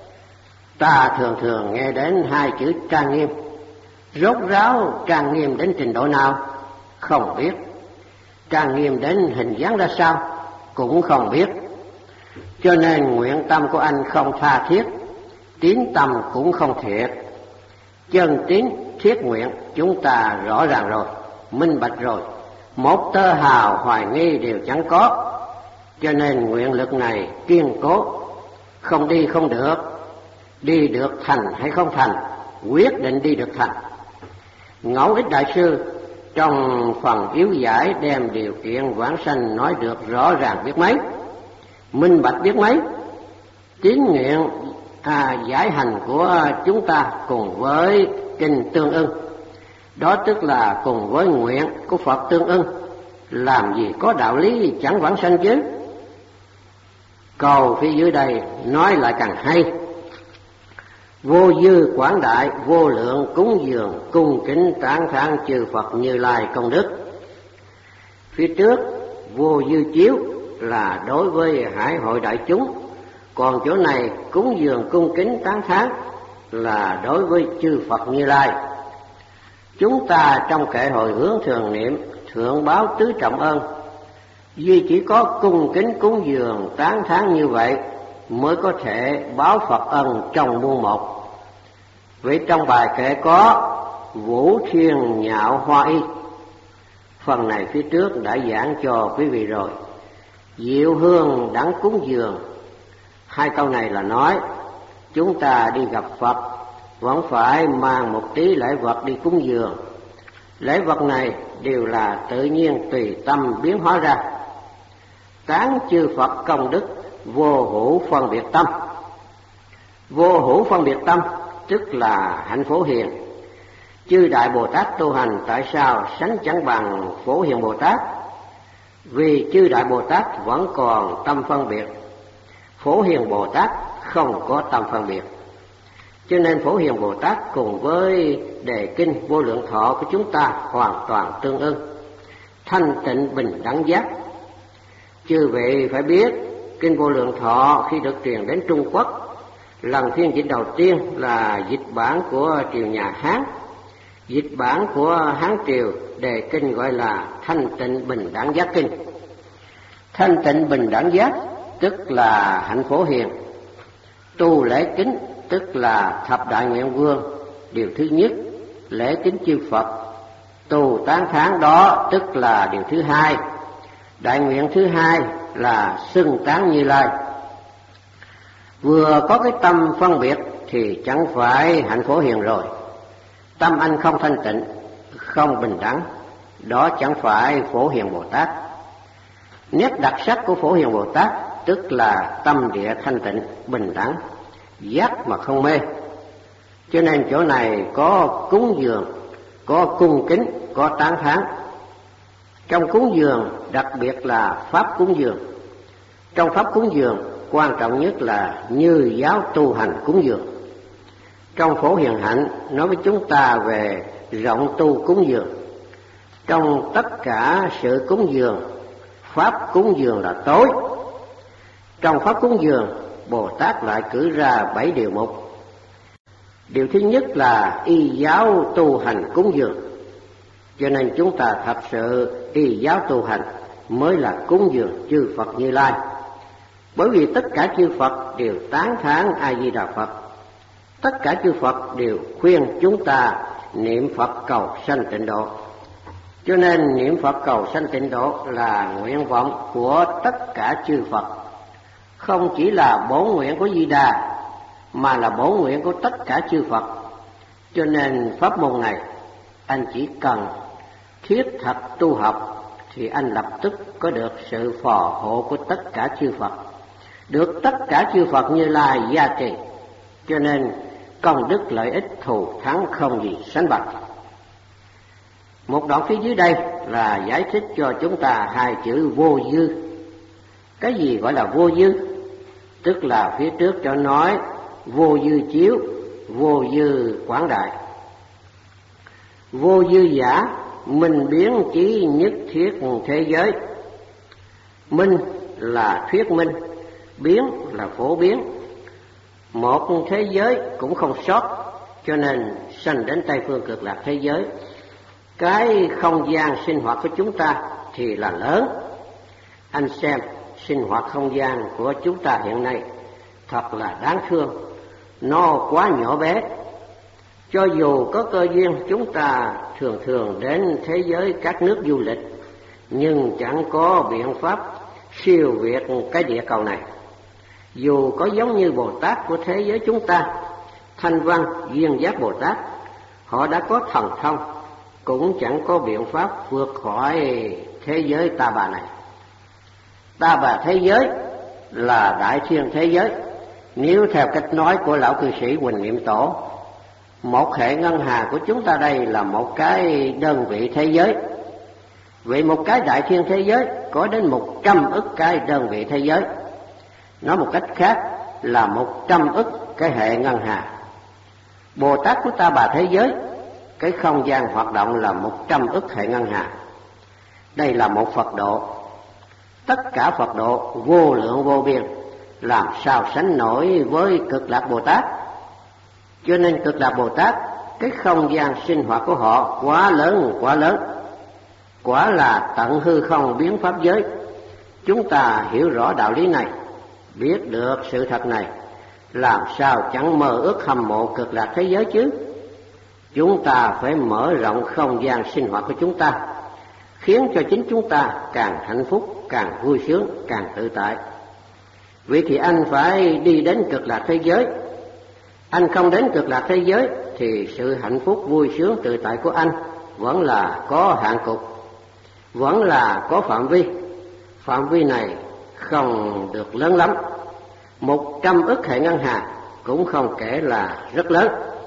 Ta thường nghe đến hai chữ trang nghiêm, rốt ráo trang nghiêm đến trình độ nào không biết, trang nghiêm đến hình dáng ra sao cũng không biết. Cho nên nguyện tâm của anh không tha thiết, tín tâm cũng không thiệt. Chân tín thiết nguyện chúng ta rõ ràng rồi, minh bạch rồi, một tơ hào hoài nghi đều chẳng có. Cho nên nguyện lực này kiên cố, không đi không được, đi được thành hay không thành, quyết định đi được thành. Ngẫu Ích Đại Sư trong phần yếu giải đem điều kiện vãng sanh nói được rõ ràng biết mấy, minh bạch biết mấy. Tín nguyện giải hành của chúng ta cùng với kinh tương ưng, đó tức là cùng với nguyện của Phật tương ưng, làm gì có đạo lý chẳng vãng sanh chứ. Câu phía dưới đây nói lại càng hay: vô dư quảng đại, vô lượng cúng dường, cung kính tán thán chư Phật Như Lai công đức. Phía trước vô dư chiếu là đối với Hải Hội đại chúng, còn chỗ này cúng dường cung kính tán thán là đối với chư Phật Như Lai. Chúng ta trong kệ hồi hướng thường niệm thượng báo tứ trọng ơn, duy chỉ có cung kính cúng dường tán thán như vậy mới có thể báo Phật ân trong muôn một. Vì trong bài kệ có Vũ Thiên Nhạo Hoa Y, phần này phía trước đã giảng cho quý vị rồi. Diệu hương đẳng cúng dường, hai câu này là nói chúng ta đi gặp Phật vẫn phải mang một tí lễ vật đi cúng dường. Lễ vật này đều là tự nhiên tùy tâm biến hóa ra. Tán chư Phật công đức vô hữu phân biệt tâm. Vô hữu phân biệt tâm tức là hạnh Phổ Hiền. Chư Đại Bồ Tát tu hành tại sao sánh chẳng bằng Phổ Hiền Bồ Tát? Vì chư Đại Bồ Tát vẫn còn tâm phân biệt, Phổ Hiền Bồ Tát không có tâm phân biệt. Cho nên Phổ Hiền Bồ Tát cùng với đề kinh Vô Lượng Thọ của chúng ta hoàn toàn tương ưng, thanh tịnh bình đẳng giác. Chư vị phải biết kinh Vô Lượng Thọ khi được truyền đến Trung Quốc, lần phiên dịch đầu tiên là dịch bản của triều nhà Hán. Dịch bản của Hán triều đề kinh gọi là thanh tịnh bình đẳng giác kinh. Thanh tịnh bình đẳng giác tức là hạnh Phổ Hiền. Tu lễ kính tức là thập đại nguyện vương, điều thứ nhất lễ kính chư Phật. Tu tán thán đó tức là điều thứ hai. Đại nguyện thứ hai là xưng tán Như Lai. Vừa có cái tâm phân biệt thì chẳng phải hạnh Phổ Hiền rồi. Tâm anh không thanh tịnh, không bình đẳng, đó chẳng phải Phổ Hiền Bồ Tát. Nét đặc sắc của Phổ Hiền Bồ Tát tức là tâm địa thanh tịnh, bình đẳng, giác mà không mê. Cho nên chỗ này có cúng dường, có cung kính, có tán thán. Trong cúng dường đặc biệt là pháp cúng dường. Trong pháp cúng dường quan trọng nhất là như giáo tu hành cúng dường. Trong Phổ Hiền Hạnh nói với chúng ta về rộng tu cúng dường. Trong tất cả sự cúng dường, pháp cúng dường là tối. Trong pháp cúng dường, Bồ Tát lại cử ra 7 điều mục. Điều thứ nhất là y giáo tu hành cúng dường. Cho nên chúng ta thật sự y giáo tu hành mới là cúng dường chư Phật Như Lai. Bởi vì tất cả chư Phật đều tán thán A Di Đà Phật. Tất cả chư Phật đều khuyên chúng ta niệm Phật cầu sanh tịnh độ. Cho nên niệm Phật cầu sanh tịnh độ là nguyện vọng của tất cả chư Phật. Không chỉ là bổn nguyện của Di Đà, mà là bổn nguyện của tất cả chư Phật. Cho nên pháp môn này, anh chỉ cần thiết thật tu học, thì anh lập tức có được sự phò hộ của tất cả chư Phật, được tất cả chư Phật Như Lai gia trì. Cho nên công đức lợi ích thù thắng không gì sánh bằng. Một đoạn phía dưới đây là giải thích cho chúng ta hai chữ vô dư. Cái gì gọi là vô dư? Tức là phía trước cho nói vô dư chiếu, vô dư quảng đại. Vô dư giả, minh biến chí nhất thiết thế giới. Minh là thuyết minh, biến là phổ biến. Một thế giới cũng không sót, cho nên sanh đến Tây Phương Cực Lạc thế giới. Cái không gian sinh hoạt của chúng ta thì là lớn. Anh xem sinh hoạt không gian của chúng ta hiện nay thật là đáng thương, nó quá nhỏ bé. Cho dù có cơ duyên chúng ta thường thường đến thế giới các nước du lịch, nhưng chẳng có biện pháp siêu việt cái địa cầu này. Dù có giống như Bồ Tát của thế giới chúng ta, Thanh Văn, Duyên Giác Bồ Tát, họ đã có thần thông, cũng chẳng có biện pháp vượt khỏi thế giới ta bà này. Ta bà thế giới là đại thiên thế giới. Nếu theo cách nói của lão cư sĩ Huỳnh Niệm Tổ, một hệ ngân hà của chúng ta đây là một cái đơn vị thế giới. Vậy một cái đại thiên thế giới có đến 100 ức cái đơn vị thế giới. Nói một cách khác là 100 ức cái hệ ngân hà. Bồ Tát của ta bà thế giới, cái không gian hoạt động là 100 ức hệ ngân hà. Đây là một Phật độ. Tất cả Phật độ vô lượng vô biên, làm sao sánh nổi với Cực Lạc Bồ Tát. Cho nên Cực Lạc Bồ Tát, cái không gian sinh hoạt của họ quá lớn, quả là tận hư không biến pháp giới. Chúng ta hiểu rõ đạo lý này, biết được sự thật này, làm sao chẳng mơ ước hâm mộ Cực Lạc thế giới chứ. Chúng ta phải mở rộng không gian sinh hoạt của chúng ta, khiến cho chính chúng ta càng hạnh phúc, càng vui sướng, càng tự tại. Vậy thì anh phải đi đến Cực Lạc thế giới. Anh không đến Cực Lạc thế giới thì sự hạnh phúc, vui sướng, tự tại của anh vẫn là có hạn cục, vẫn là có phạm vi. Phạm vi này không được lớn lắm. 100 ức hệ ngân hà cũng không kể là rất lớn.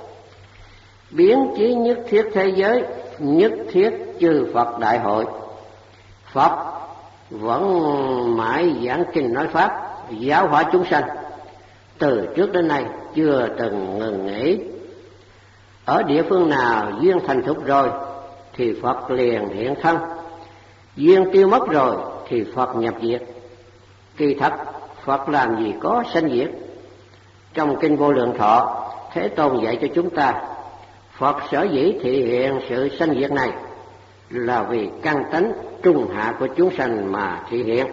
Biến chí nhất thiết thế giới, nhất thiết chư Phật đại hội. Phật vẫn mãi giảng kinh nói pháp, giáo hóa chúng sanh, từ trước đến nay chưa từng ngừng nghỉ. Ở địa phương nào duyên thành thục rồi thì Phật liền hiện thân, duyên tiêu mất rồi thì Phật nhập diệt. Kỳ thật Phật làm gì có sanh diệt. Trong kinh Vô Lượng Thọ, Thế Tôn dạy cho chúng ta, Phật sở dĩ thị hiện sự sanh diệt này là vì căn tánh trung hạ của chúng sanh mà thị hiện.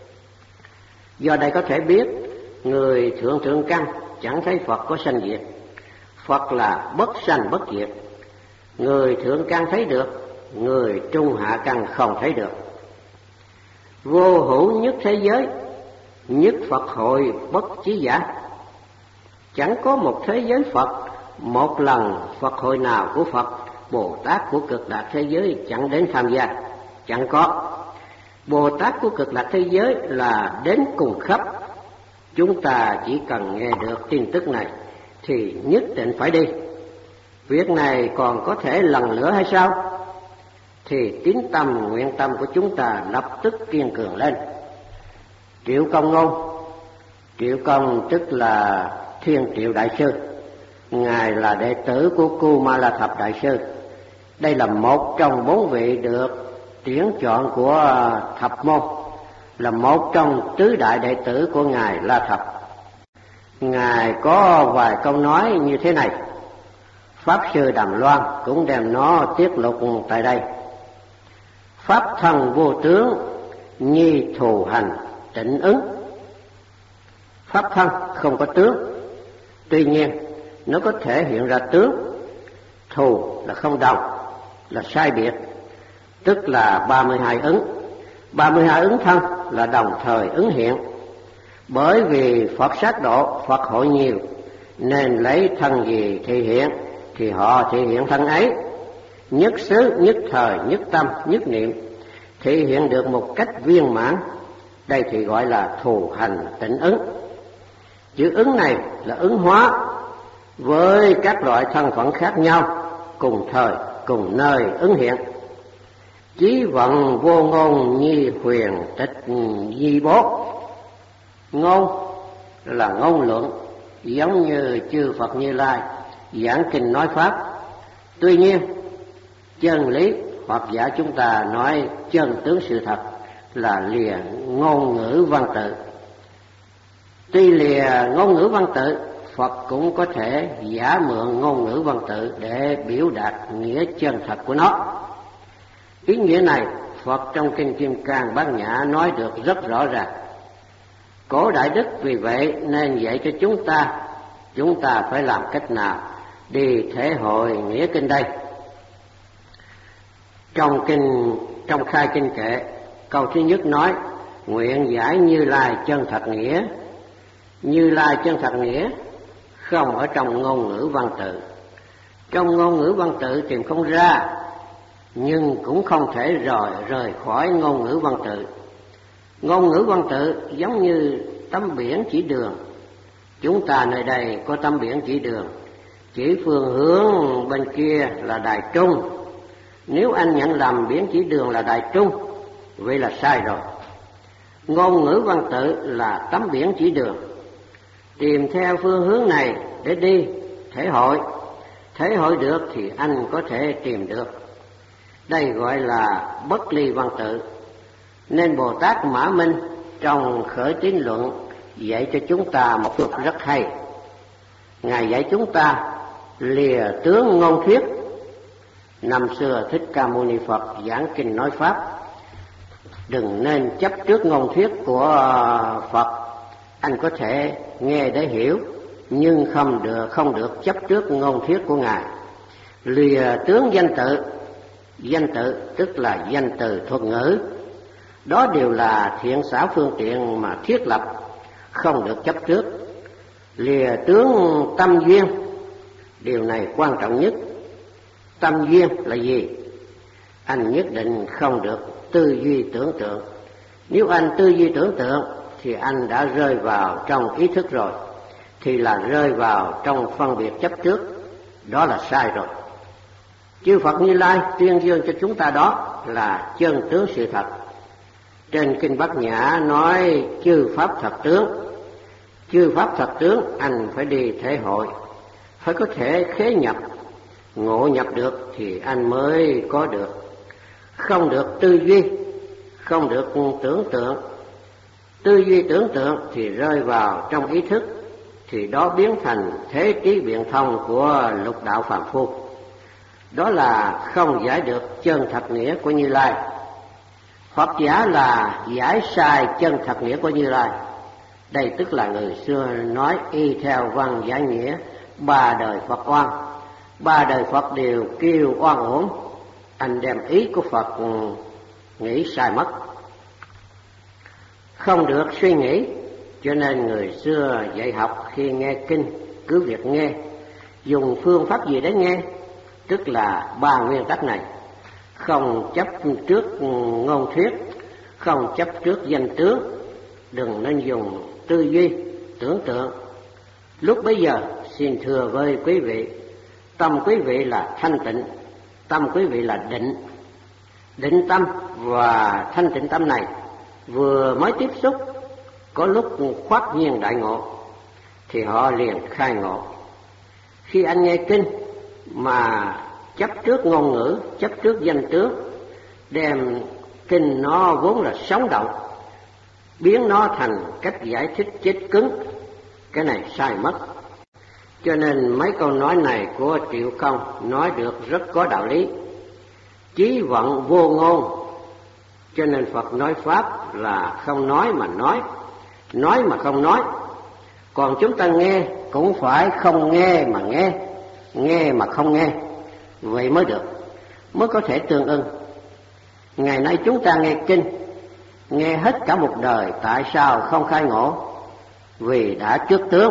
Do đây có thể biết, người thượng căn chẳng thấy Phật có sanh diệt. Phật là bất sanh bất diệt. Người thượng căn thấy được, người trung hạ căn không thấy được. Vô hữu nhất thế giới, nhất Phật hội bất chí giả. Chẳng có một thế giới Phật, một lần Phật hội nào của Phật, Bồ Tát của Cực Lạc thế giới chẳng đến tham gia. Chẳng có. Bồ Tát của Cực Lạc thế giới là đến cùng khắp. Chúng ta chỉ cần nghe được tin tức này thì nhất định phải đi. Việc này còn có thể lần nữa hay sao? Thì tín tâm, nguyện tâm của chúng ta lập tức kiên cường lên. Triệu Công Ngôn, Triệu Công tức là Thiên Triệu Đại Sư, ngài là đệ tử của Kumala Thập Đại Sư. Đây là một trong 4 vị được tuyển chọn của thập môn là một trong tứ đại đệ tử của Ngài La Thập. Ngài có vài câu nói như thế này, Pháp Sư Đàm Loan cũng đem nó tiết lộ tại đây. Pháp thân vô tướng, nhi thù hành tịnh ứng. Pháp thân không có tướng, tuy nhiên nó có thể hiện ra tướng. Thù là không đồng, là sai biệt, tức là 32 ứng. 32 ứng thân là đồng thời ứng hiện. Bởi vì Phật sát độ, Phật hội nhiều, nên lấy thân gì thể hiện thì họ thể hiện thân ấy. Nhất xứ, nhất thời, nhất tâm, nhất niệm, thể hiện được một cách viên mãn. Đây thì gọi là thù hành tịnh ứng. Chữ ứng này là ứng hóa với các loại thân phận khác nhau, cùng thời, cùng nơi ứng hiện. Chí vận vô ngôn nhi huyền tịch di bố. Ngôn là ngôn luận, giống như chư Phật Như Lai giảng kinh nói pháp. Tuy nhiên, chân lý hoặc giả chúng ta nói chân tướng sự thật là lìa ngôn ngữ văn tự. Tuy lìa ngôn ngữ văn tự, Phật cũng có thể giả mượn ngôn ngữ văn tự để biểu đạt nghĩa chân thật của nó. Ý nghĩa này Phật trong kinh Kim Cang Bát Nhã nói được rất rõ ràng. Cổ Đại Đức vì vậy nên dạy cho chúng ta phải làm cách nào đi thể hội nghĩa kinh đây. Trong khai kinh kệ, câu thứ nhất nói nguyện giải Như Lai chân thật nghĩa. Như Lai chân thật nghĩa không ở trong ngôn ngữ văn tự. Trong ngôn ngữ văn tự tìm không ra, nhưng cũng không thể rời khỏi ngôn ngữ văn tự. Ngôn ngữ văn tự giống như tấm biển chỉ đường. Chúng ta nơi đây có tấm biển chỉ đường, chỉ phương hướng bên kia là Đài Trung. Nếu anh nhận lầm biển chỉ đường là Đài Trung, vậy là sai rồi. Ngôn ngữ văn tự là tấm biển chỉ đường. Tìm theo phương hướng này để đi, thể hội được thì anh có thể tìm được. Đây gọi là bất ly văn tự. Nên Bồ Tát Mã Minh trong Khởi Tín Luận dạy cho chúng ta một luật rất hay. Ngài dạy chúng ta lìa tướng ngôn thuyết. Năm xưa Thích Ca Mâu Ni Phật giảng kinh nói pháp, đừng nên chấp trước ngôn thuyết của Phật. Anh có thể nghe để hiểu, nhưng không được chấp trước ngôn thuyết của Ngài. Lìa tướng danh tự. Danh tự tức là danh từ thuật ngữ. Đó đều là thiện xảo phương tiện mà thiết lập, không được chấp trước. Lìa tướng tâm duyên. Điều này quan trọng nhất. Tâm duyên là gì? Anh nhất định không được tư duy tưởng tượng. Nếu anh tư duy tưởng tượng thì anh đã rơi vào trong ý thức rồi, thì là rơi vào trong phân biệt chấp trước. Đó là sai rồi. Chư Phật Như Lai tuyên dương cho chúng ta đó là chân tướng sự thật. Trên kinh Bát Nhã nói chư pháp thật tướng. Chư pháp thật tướng anh phải đi thể hội, phải có thể khế nhập, ngộ nhập được thì anh mới có được. Không được tư duy, không được tưởng tượng. Tư duy tưởng tượng thì rơi vào trong ý thức, thì đó biến thành thế trí biện thông của lục đạo phàm phu. Đó là không giải được chân thật nghĩa của Như Lai. Phật giả là giải sai chân thật nghĩa của Như Lai. Đây tức là người xưa nói y theo văn giải nghĩa, ba đời Phật oan. Ba đời Phật đều kêu oan uổng. Anh đem ý của Phật nghĩ sai mất. Không được suy nghĩ, cho nên người xưa dạy học khi nghe kinh cứ việc nghe. Dùng phương pháp gì để nghe? Tức là ba nguyên tắc này. Không chấp trước ngôn thuyết, không chấp trước danh tướng, đừng nên dùng tư duy, tưởng tượng. Lúc bấy giờ xin thưa với quý vị, tâm quý vị là thanh tịnh, tâm quý vị là định. Định tâm và thanh tịnh tâm này vừa mới tiếp xúc, có lúc khoát nhiên đại ngộ, thì họ liền khai ngộ. Khi anh nghe kinh mà chấp trước ngôn ngữ, chấp trước danh tướng, đem kinh nó vốn là sống động, biến nó thành cách giải thích chết cứng. Cái này sai mất. Cho nên mấy câu nói này của Triệu Công nói được rất có đạo lý. Chí vận vô ngôn, cho nên Phật nói Pháp là không nói mà nói mà không nói. Còn chúng ta nghe cũng phải không nghe mà nghe mà không nghe, vậy mới được, mới có thể tương ưng. Ngày nay chúng ta nghe kinh, nghe hết cả một đời, tại sao không khai ngộ? Vì đã trước tướng.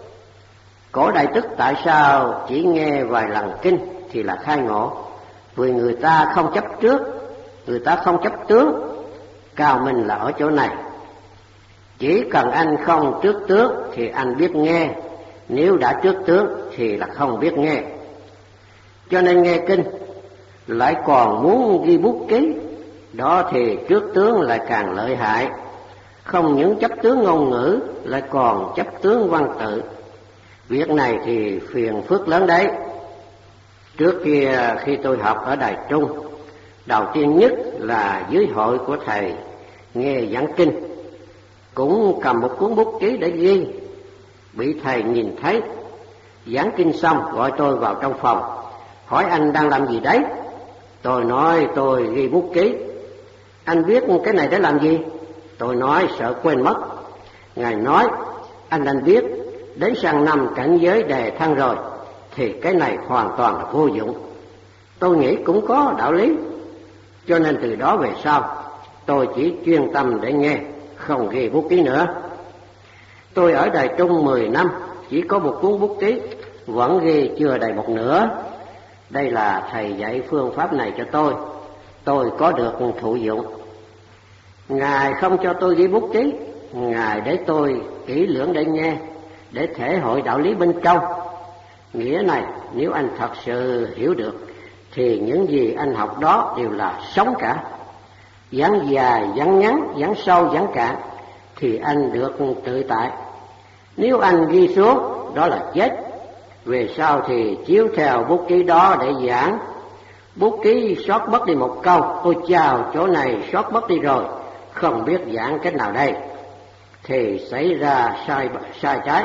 Cổ Đại Đức tại sao chỉ nghe vài lần kinh thì là khai ngộ? Vì người ta không chấp trước, người ta không chấp tướng. Cao minh là ở chỗ này. Chỉ cần anh không trước tướng thì anh biết nghe, nếu đã trước tướng thì là không biết nghe. Cho nên nghe kinh lại còn muốn ghi bút ký, đó thì trước tướng lại càng lợi hại. Không những chấp tướng ngôn ngữ, lại còn chấp tướng văn tự. Việc này thì phiền phức lớn đấy. Trước kia khi tôi học ở Đài Trung, đầu tiên nhất là dưới hội của thầy nghe giảng kinh, cũng cầm một cuốn bút ký để ghi. Bị thầy nhìn thấy, giảng kinh xong gọi tôi vào trong phòng, hỏi anh đang làm gì đấy? Tôi nói tôi ghi bút ký. Anh viết cái này để làm gì? Tôi nói sợ quên mất. Ngài nói anh biết đến sang năm cảnh giới đề thăng rồi thì cái này hoàn toàn là vô dụng. Tôi nghĩ cũng có đạo lý. Cho nên từ đó về sau tôi chỉ chuyên tâm để nghe, không ghi bút ký nữa. Tôi ở Đài Trung 10 năm, chỉ có một cuốn bút ký, vẫn ghi chưa đầy một nửa. Đây là thầy dạy phương pháp này cho tôi có được thụ dụng. Ngài không cho tôi ghi bút ký, Ngài để tôi kỹ lưỡng để nghe, để thể hội đạo lý bên trong. Nghĩa này nếu anh thật sự hiểu được thì những gì anh học đó đều là sống cả. Giảng dài, giảng ngắn, giảng sâu, giảng cạn thì anh được tự tại. Nếu anh ghi xuống đó là chết. Về sau thì chiếu theo bút ký đó để giảng. Bút ký sót mất đi một câu, ôi chào chỗ này sót mất đi rồi, không biết giảng cách nào đây, thì xảy ra sai trái.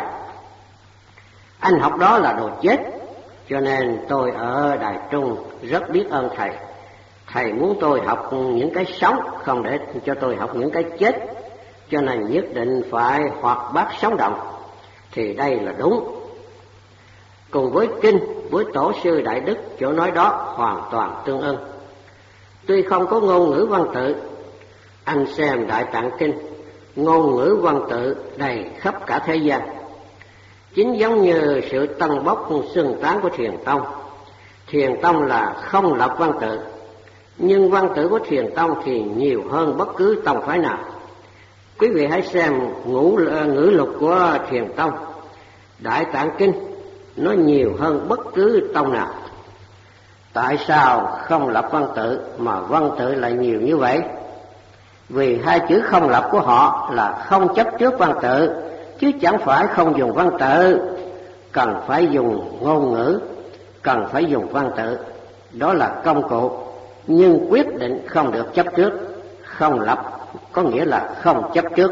Anh học đó là đồ chết. Cho nên tôi ở Đài Trung rất biết ơn thầy. Thầy muốn tôi học những cái sống, không để cho tôi học những cái chết. Cho nên nhất định phải hoạt bát sống động. Thì đây là đúng. Cùng với kinh, với tổ sư Đại Đức, chỗ nói đó hoàn toàn tương ưng. Tuy không có ngôn ngữ văn tự, anh xem Đại Tạng Kinh, ngôn ngữ văn tự đầy khắp cả thế gian. Chính giống như sự tân bốc xưng tán của Thiền Tông. Thiền Tông là không lập văn tự, nhưng văn tự của Thiền Tông thì nhiều hơn bất cứ tông phái nào. Quý vị hãy xem ngữ lục của Thiền Tông. Đại Tạng Kinh nó nhiều hơn bất cứ tông nào. Tại sao không lập văn tự mà văn tự lại nhiều như vậy? Vì hai chữ không lập của họ là không chấp trước văn tự, chứ chẳng phải không dùng văn tự. Cần phải dùng ngôn ngữ, cần phải dùng văn tự, đó là công cụ, nhưng quyết định không được chấp trước. Không lập có nghĩa là không chấp trước.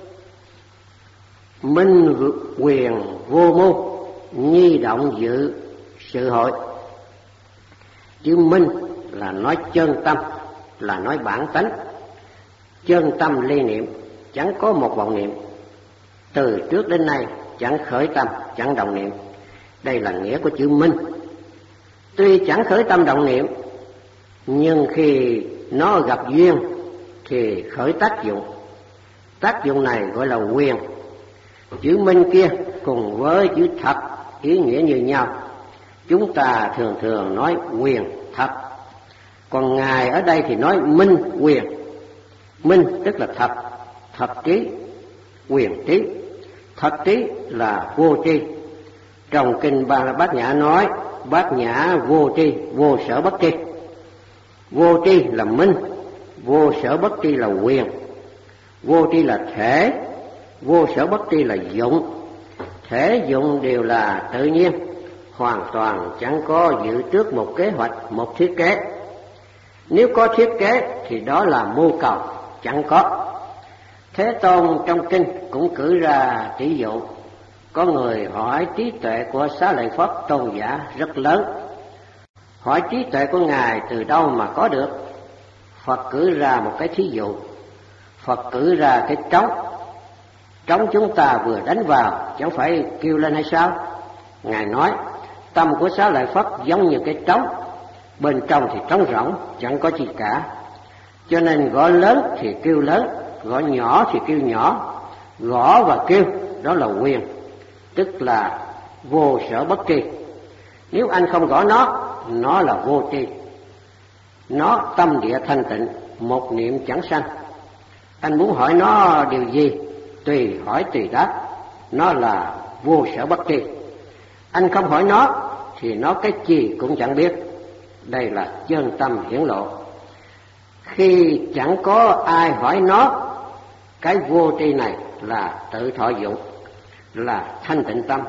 Minh quyền vô mưu, nhi động dự sự hội. Chữ minh là nói chân tâm, là nói bản tánh. Chân tâm ly niệm, chẳng có một vọng niệm. Từ trước đến nay chẳng khởi tâm, chẳng động niệm. Đây là nghĩa của chữ minh. Tuy chẳng khởi tâm động niệm, nhưng khi nó gặp duyên thì khởi tác dụng. Tác dụng này gọi là quyền. Chữ minh kia cùng với chữ thật ý nghĩa như nhau. Chúng ta thường thường nói quyền thật, còn Ngài ở đây thì nói minh quyền. Minh tức là thật, thật trí, quyền trí. Thật trí là vô tri. Trong kinh Bát Nhã nói Bát Nhã vô tri, vô sở bất tri. Vô tri là minh, vô sở bất tri là quyền. Vô tri là thể, vô sở bất tri là dụng. Thể dụng đều là tự nhiên, hoàn toàn chẳng có dự trước một kế hoạch, một thiết kế. Nếu có thiết kế thì đó là mưu cầu, chẳng có. Thế Tôn trong kinh cũng cử ra tỷ dụ, có người hỏi trí tuệ của Xá Lợi Phất tôn giả rất lớn, hỏi trí tuệ của Ngài từ đâu mà có được. Phật cử ra một cái thí dụ, Phật cử ra cái trống chúng ta vừa đánh vào chẳng phải kêu lên hay sao? Ngài nói tâm của Xá Lợi Phất giống như cái trống, bên trong thì trống rỗng, chẳng có gì cả, cho nên gõ lớn thì kêu lớn, gõ nhỏ thì kêu nhỏ. Gõ và kêu đó là quyền, tức là vô sở bất tri. Nếu anh không gõ nó là vô tri. Nó tâm địa thanh tịnh, một niệm chẳng sanh. Anh muốn hỏi nó điều gì, tùy hỏi tùy đáp, nó là vô sở bất tri. Anh không hỏi nó thì nó cái gì cũng chẳng biết. Đây là chân tâm hiển lộ. Khi chẳng có ai hỏi nó, cái vô tri này là tự thọ dụng, là thanh tịnh tâm,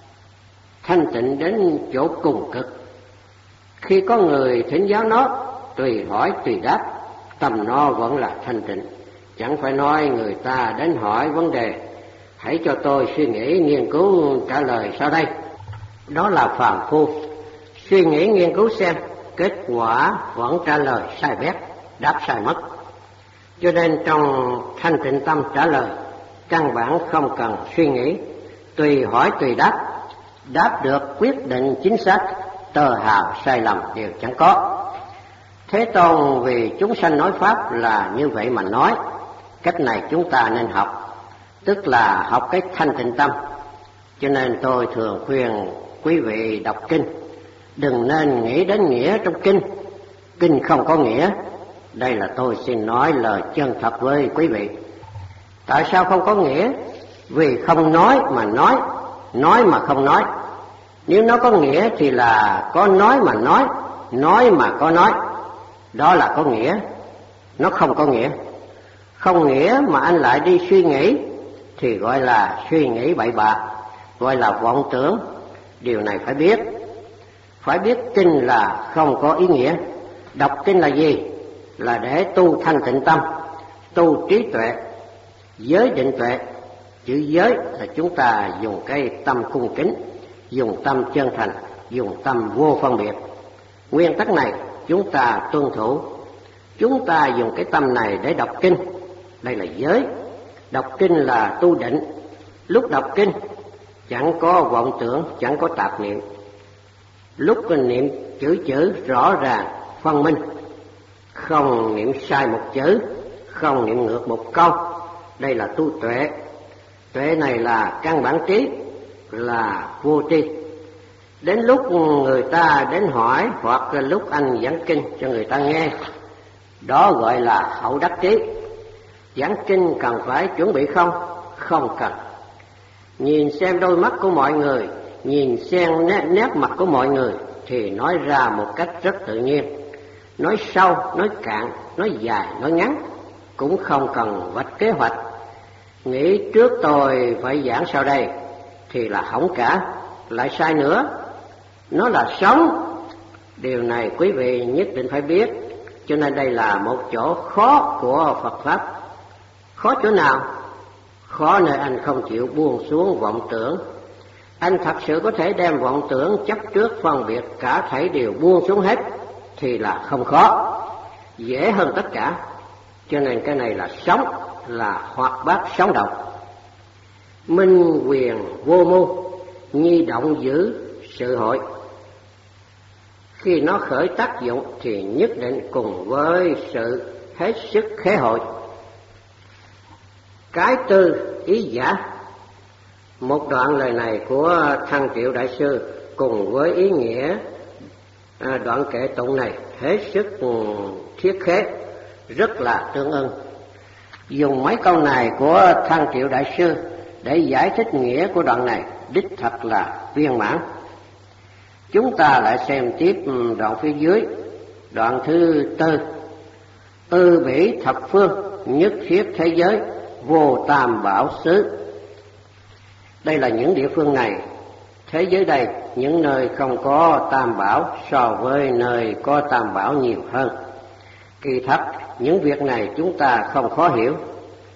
thanh tịnh đến chỗ cùng cực. Khi có người thỉnh giáo nó, tùy hỏi tùy đáp, tâm nó vẫn là thanh tịnh. Chẳng phải nói người ta đến hỏi vấn đề, hãy cho tôi suy nghĩ nghiên cứu trả lời sau đây. Đó là phàm phu, suy nghĩ nghiên cứu xem, kết quả vẫn trả lời sai bét, đáp sai mất. Cho nên trong thanh tịnh tâm trả lời, căn bản không cần suy nghĩ, tùy hỏi tùy đáp, đáp được quyết định chính xác, tơ hào sai lầm đều chẳng có. Thế Tôn vì chúng sanh nói pháp là như vậy mà nói, cách này chúng ta nên học, tức là học cái thanh tịnh tâm. Cho nên tôi thường khuyên quý vị đọc kinh, đừng nên nghĩ đến nghĩa trong kinh, kinh không có nghĩa. Đây là tôi xin nói lời chân thật với quý vị. Tại sao không có nghĩa? Vì không nói mà nói mà không nói. Nếu nó có nghĩa thì là có nói mà nói mà có nói. Đó là có nghĩa. Nó không có nghĩa. Không nghĩa mà anh lại đi suy nghĩ thì gọi là suy nghĩ bậy bạ, gọi là vọng tưởng. Điều này phải biết. Phải biết kinh là không có ý nghĩa. Đọc kinh là gì? Là để tu thanh tịnh tâm, tu trí tuệ, giới định tuệ. Chữ giới là chúng ta dùng cái tâm cung kính, dùng tâm chân thành, dùng tâm vô phân biệt. Nguyên tắc này chúng ta tuân thủ. Chúng ta dùng cái tâm này để đọc kinh. Đây là giới. Đọc kinh là tu định. Lúc đọc kinh chẳng có vọng tưởng, chẳng có tạp niệm. Lúc niệm chữ rõ ràng, phân minh, không niệm sai một chữ, không niệm ngược một câu. Đây là tu tuệ. Tuệ này là căn bản trí, là vô tri. Đến lúc người ta đến hỏi, hoặc là lúc anh giảng kinh cho người ta nghe, đó gọi là hậu đắc trí. Giảng kinh cần phải chuẩn bị không? Không cần. Nhìn xem đôi mắt của mọi người, nhìn xem nét mặt của mọi người thì nói ra một cách rất tự nhiên. Nói sâu, nói cạn, nói dài, nói ngắn, cũng không cần vạch kế hoạch. Nghĩ trước tôi phải giảng sau đây thì là hỏng cả, lại sai nữa. Nó là sống. Điều này quý vị nhất định phải biết. Cho nên đây là một chỗ khó của Phật Pháp. Khó chỗ nào? Khó nơi anh không chịu buông xuống vọng tưởng. Anh thật sự có thể đem vọng tưởng chấp trước phân biệt cả thảy đều buông xuống hết thì là không khó, dễ hơn tất cả. Cho nên cái này là sống, là hoạt bát sống động. Minh quyền vô mưu, nhi động giữ sự hội. Khi nó khởi tác dụng thì nhất định cùng với sự hết sức khế hội. Cái tư ý giả. Một đoạn lời này của Thăng Triệu Đại Sư cùng với ý nghĩa đoạn kệ tụng này hết sức thiết khế, rất là tương ưng. Dùng mấy câu này của Thăng Triệu Đại Sư để giải thích nghĩa của đoạn này đích thật là viên mãn. Chúng ta lại xem tiếp đoạn phía dưới, đoạn thứ tư. Tư bỉ thập phương, nhất thiết thế giới, vô tam bảo xứ. Đây là những địa phương này. Thế giới đây, những nơi không có tam bảo so với nơi có tam bảo nhiều hơn. Kỳ thật, những việc này chúng ta không khó hiểu.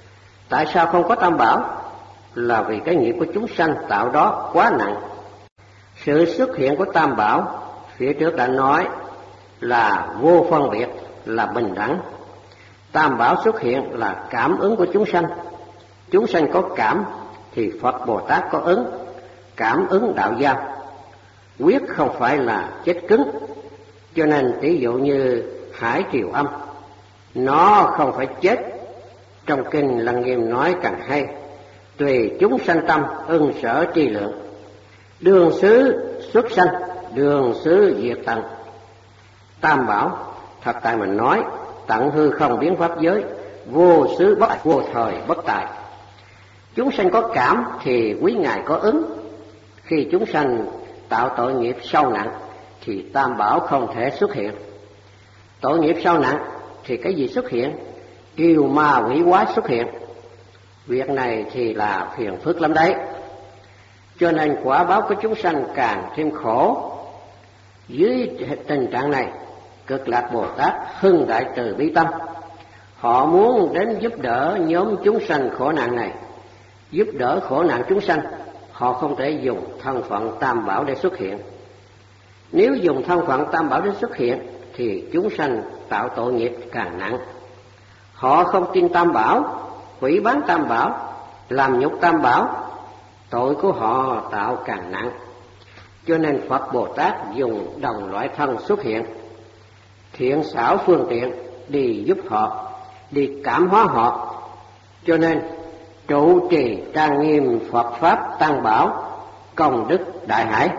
Tại sao không có tam bảo? Là vì cái nghiệp của chúng sanh tạo đó quá nặng. Sự xuất hiện của tam bảo phía trước đã nói là vô phân biệt, là bình đẳng. Tam bảo xuất hiện là cảm ứng của chúng sanh. Chúng sanh có cảm thì Phật Bồ Tát có ứng, cảm ứng đạo giao. Quyết không phải là chết cứng, cho nên ví dụ như hải triều âm, nó không phải chết. Trong kinh Lăng Nghiêm nói càng hay: tùy chúng sanh tâm ưng sở tri lượng, đường xứ xuất sanh, đường xứ diệt tận. Tam bảo thật tại mình nói tận hư không biến pháp giới, vô xứ bất vô thời bất tại. Chúng sanh có cảm thì quý ngài có ứng. Khi chúng sanh tạo tội nghiệp sâu nặng thì tam bảo không thể xuất hiện. Tội nghiệp sâu nặng thì cái gì xuất hiện? Yêu ma quỷ quái xuất hiện. Việc này thì là phiền phức lắm đấy. Cho nên quả báo của chúng sanh càng thêm khổ. Dưới tình trạng này, Cực Lạc Bồ Tát hưng đại từ bi tâm. Họ muốn đến giúp đỡ nhóm chúng sanh khổ nạn này, giúp đỡ khổ nạn chúng sanh. Họ không thể dùng thân phận tam bảo để xuất hiện. Nếu dùng thân phận tam bảo để xuất hiện thì chúng sanh tạo tội nghiệp càng nặng. Họ không tin tam bảo, hủy bán tam bảo, làm nhục tam bảo, tội của họ tạo càng nặng. Cho nên Phật Bồ Tát dùng đồng loại thân xuất hiện, thiện xảo phương tiện đi giúp họ, đi cảm hóa họ. Cho nên trụ trì trang nghiêm Phật Pháp Tăng Bảo, công đức đại hải.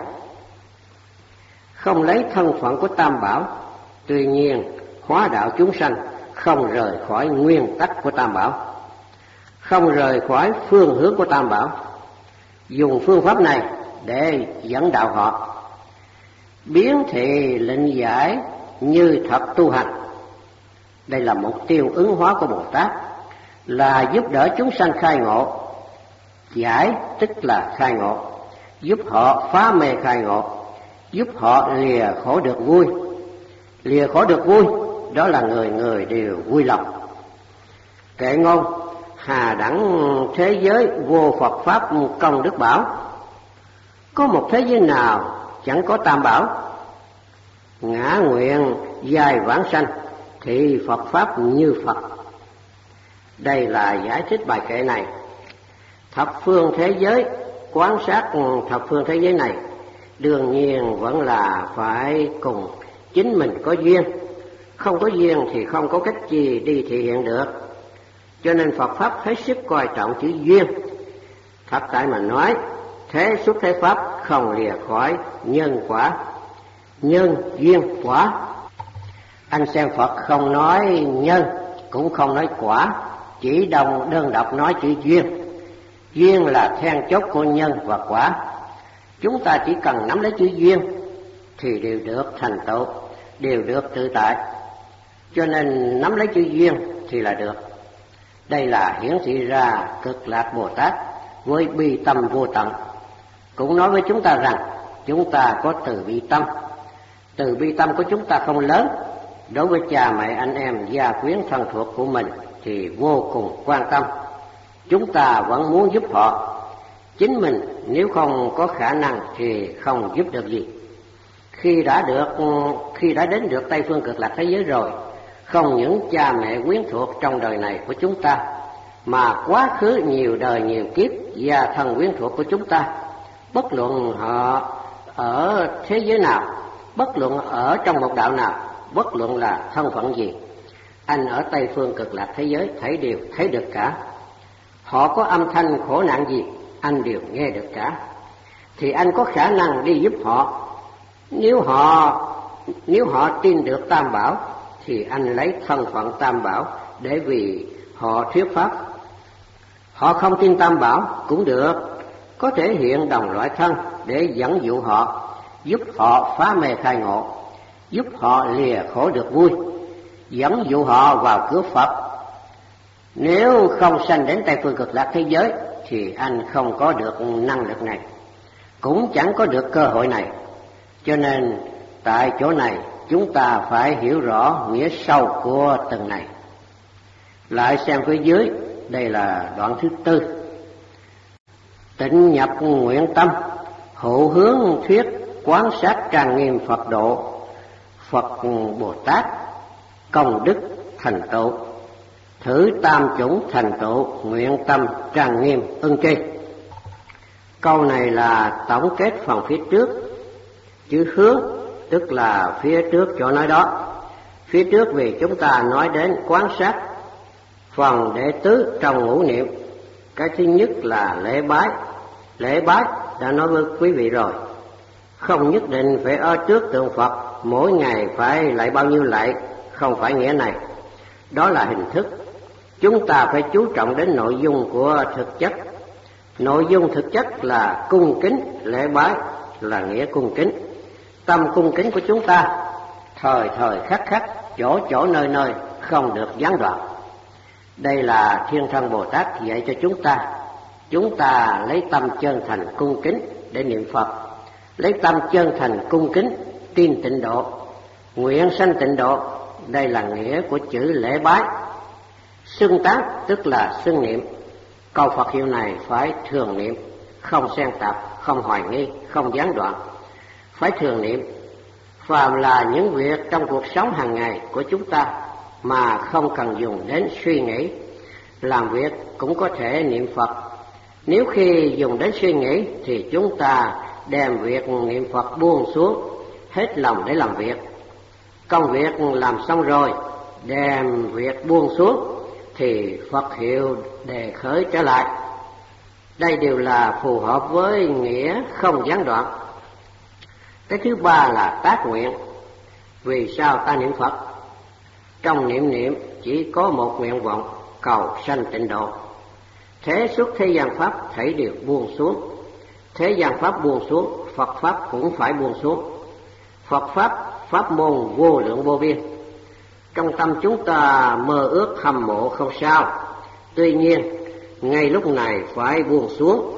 Không lấy thân phận của tam bảo, tuy nhiên hóa đạo chúng sanh không rời khỏi nguyên tắc của tam bảo, không rời khỏi phương hướng của tam bảo. Dùng phương pháp này để dẫn đạo họ, biến thị lệnh giải như thật tu hành. Đây là mục tiêu ứng hóa của Bồ Tát, là giúp đỡ chúng sanh khai ngộ. Giải tức là khai ngộ, giúp họ phá mê khai ngộ, giúp họ lìa khổ được vui. Lìa khổ được vui, đó là người người đều vui lòng. Kệ ngôn: hà đẳng thế giới vô Phật Pháp công đức bảo. Có một thế giới nào chẳng có tam bảo? Ngã nguyện dài vãng sanh, thì Phật Pháp như Phật. Đây là giải thích bài kệ này. Thập phương thế giới, quan sát thập phương thế giới này, đương nhiên vẫn là phải cùng chính mình có duyên. Không có duyên thì không có cách gì đi thể hiện được. Cho nên Phật Pháp hết sức coi trọng chữ duyên. Thật tại mà nói, thế xuất thế Pháp không lìa khỏi nhân quả. Nhân, duyên, quả. Anh xem Phật không nói nhân, cũng không nói quả, chỉ đơn độc nói chữ duyên. Duyên là then chốt của nhân và quả. Chúng ta chỉ cần nắm lấy chữ duyên thì đều được thành tựu, đều được tự tại. Cho nên nắm lấy chữ duyên thì là được. Đây là hiển thị ra Cực Lạc Bồ Tát với bi tâm vô tận. Cũng nói với chúng ta rằng chúng ta có từ bi tâm. Từ bi tâm của chúng ta không lớn, đối với cha mẹ anh em gia quyến thân thuộc của mình thì vô cùng quan tâm. Chúng ta vẫn muốn giúp họ. Chính mình nếu không có khả năng thì không giúp được gì. Khi đã đến được Tây Phương Cực Lạc thế giới rồi, không những cha mẹ quyến thuộc trong đời này của chúng ta, mà quá khứ nhiều đời nhiều kiếp gia thân quyến thuộc của chúng ta, bất luận họ ở thế giới nào, bất luận ở trong một đạo nào, bất luận là thân phận gì, anh ở Tây Phương Cực Lạc thế giới đều thấy được cả. Họ có âm thanh khổ nạn gì, anh đều nghe được cả. Thì anh có khả năng đi giúp họ. Nếu họ tin được tam bảo thì anh lấy thân phận tam bảo để vì họ thuyết pháp. Họ không tin tam bảo cũng được, có thể hiện đồng loại thân để dẫn dụ họ, giúp họ phá mê khai ngộ, giúp họ lìa khổ được vui, dẫn dụ họ vào cửa Phật. Nếu không sanh đến Tây Phương Cực Lạc thế giới thì anh không có được năng lực này, cũng chẳng có được cơ hội này. Cho nên tại chỗ này chúng ta phải hiểu rõ nghĩa sâu của từng này. Lại xem phía dưới, đây là đoạn thứ 4. Tịnh nhập nguyện tâm, hộ hướng thuyết quán sát trang nghiêm Phật độ, Phật Bồ Tát công đức thành tựu, thử tam chủng thành tựu, nguyện tâm trang nghiêm ưng tri. Câu này là tổng kết phần phía trước. Chữ hướng tức là phía trước chỗ nói đó. Phía trước vì chúng ta nói đến quán sát phần đệ tứ trong ngũ niệm. Cái thứ nhất là lễ bái. Lễ bái đã nói với quý vị rồi, không nhất định phải ở trước tượng Phật, mỗi ngày phải lạy bao nhiêu lạy, không phải nghĩa này. Đó là hình thức. Chúng ta phải chú trọng đến nội dung của thực chất. Nội dung thực chất là cung kính, lễ bái là nghĩa cung kính. Tâm cung kính của chúng ta thời thời khắc khắc, chỗ chỗ nơi nơi không được gián đoạn. Đây là Thiên Thân Bồ Tát dạy cho chúng ta. Chúng ta lấy tâm chân thành cung kính để niệm Phật, lấy tâm chân thành cung kính tin tịnh độ, nguyện sanh tịnh độ. Đây là nghĩa của chữ lễ bái. Xưng tán tức là xưng niệm. Câu Phật hiệu này phải thường niệm, không xen tạp, không hoài nghi, không gián đoạn. Phải thường niệm. Phàm là những việc trong cuộc sống hàng ngày của chúng ta mà không cần dùng đến suy nghĩ, làm việc cũng có thể niệm Phật. Nếu khi dùng đến suy nghĩ thì chúng ta đem việc niệm Phật buông xuống, hết lòng để làm việc. Công việc làm xong rồi, đem việc buông xuống thì Phật hiệu đề khởi trở lại. Đây đều là phù hợp với nghĩa không gián đoạn. Cái thứ ba là tác nguyện. Vì sao ta niệm Phật? Trong niệm chỉ có một nguyện vọng, cầu sanh tịnh độ. Thế suốt thế gian pháp thảy đều buông xuống. Thế gian pháp buông xuống, Phật pháp cũng phải buông xuống. Phật pháp, pháp môn vô lượng vô biên. Trong tâm chúng ta mơ ước hâm mộ không sao, tuy nhiên ngay lúc này phải buông xuống.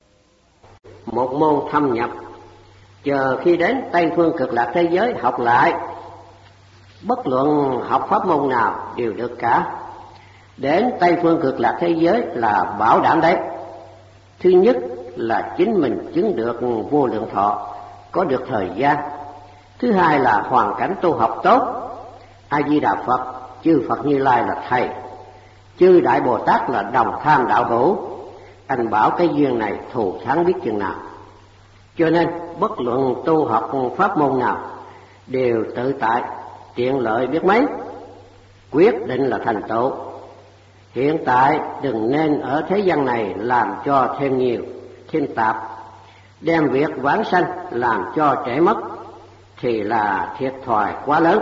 Một môn thâm nhập, chờ khi đến Tây Phương Cực Lạc thế giới học lại. Bất luận học pháp môn nào đều được cả. Đến Tây Phương Cực Lạc thế giới là bảo đảm đấy. Thứ nhất là chính mình chứng được vô lượng thọ, có được thời gian. Thứ hai là hoàn cảnh tu học tốt. A Di Đà Phật, chư Phật Như Lai là thầy, chư Đại Bồ Tát là đồng tham đạo hữu. Anh bảo cái duyên này thù thắng biết chừng nào. Cho nên bất luận tu học pháp môn nào đều tự tại, tiện lợi biết mấy, quyết định là thành tựu. Hiện tại đừng nên ở thế gian này làm cho thêm nhiều, thêm tạp, đem việc vãng sanh làm cho trễ mất thì là thiệt thòi quá lớn.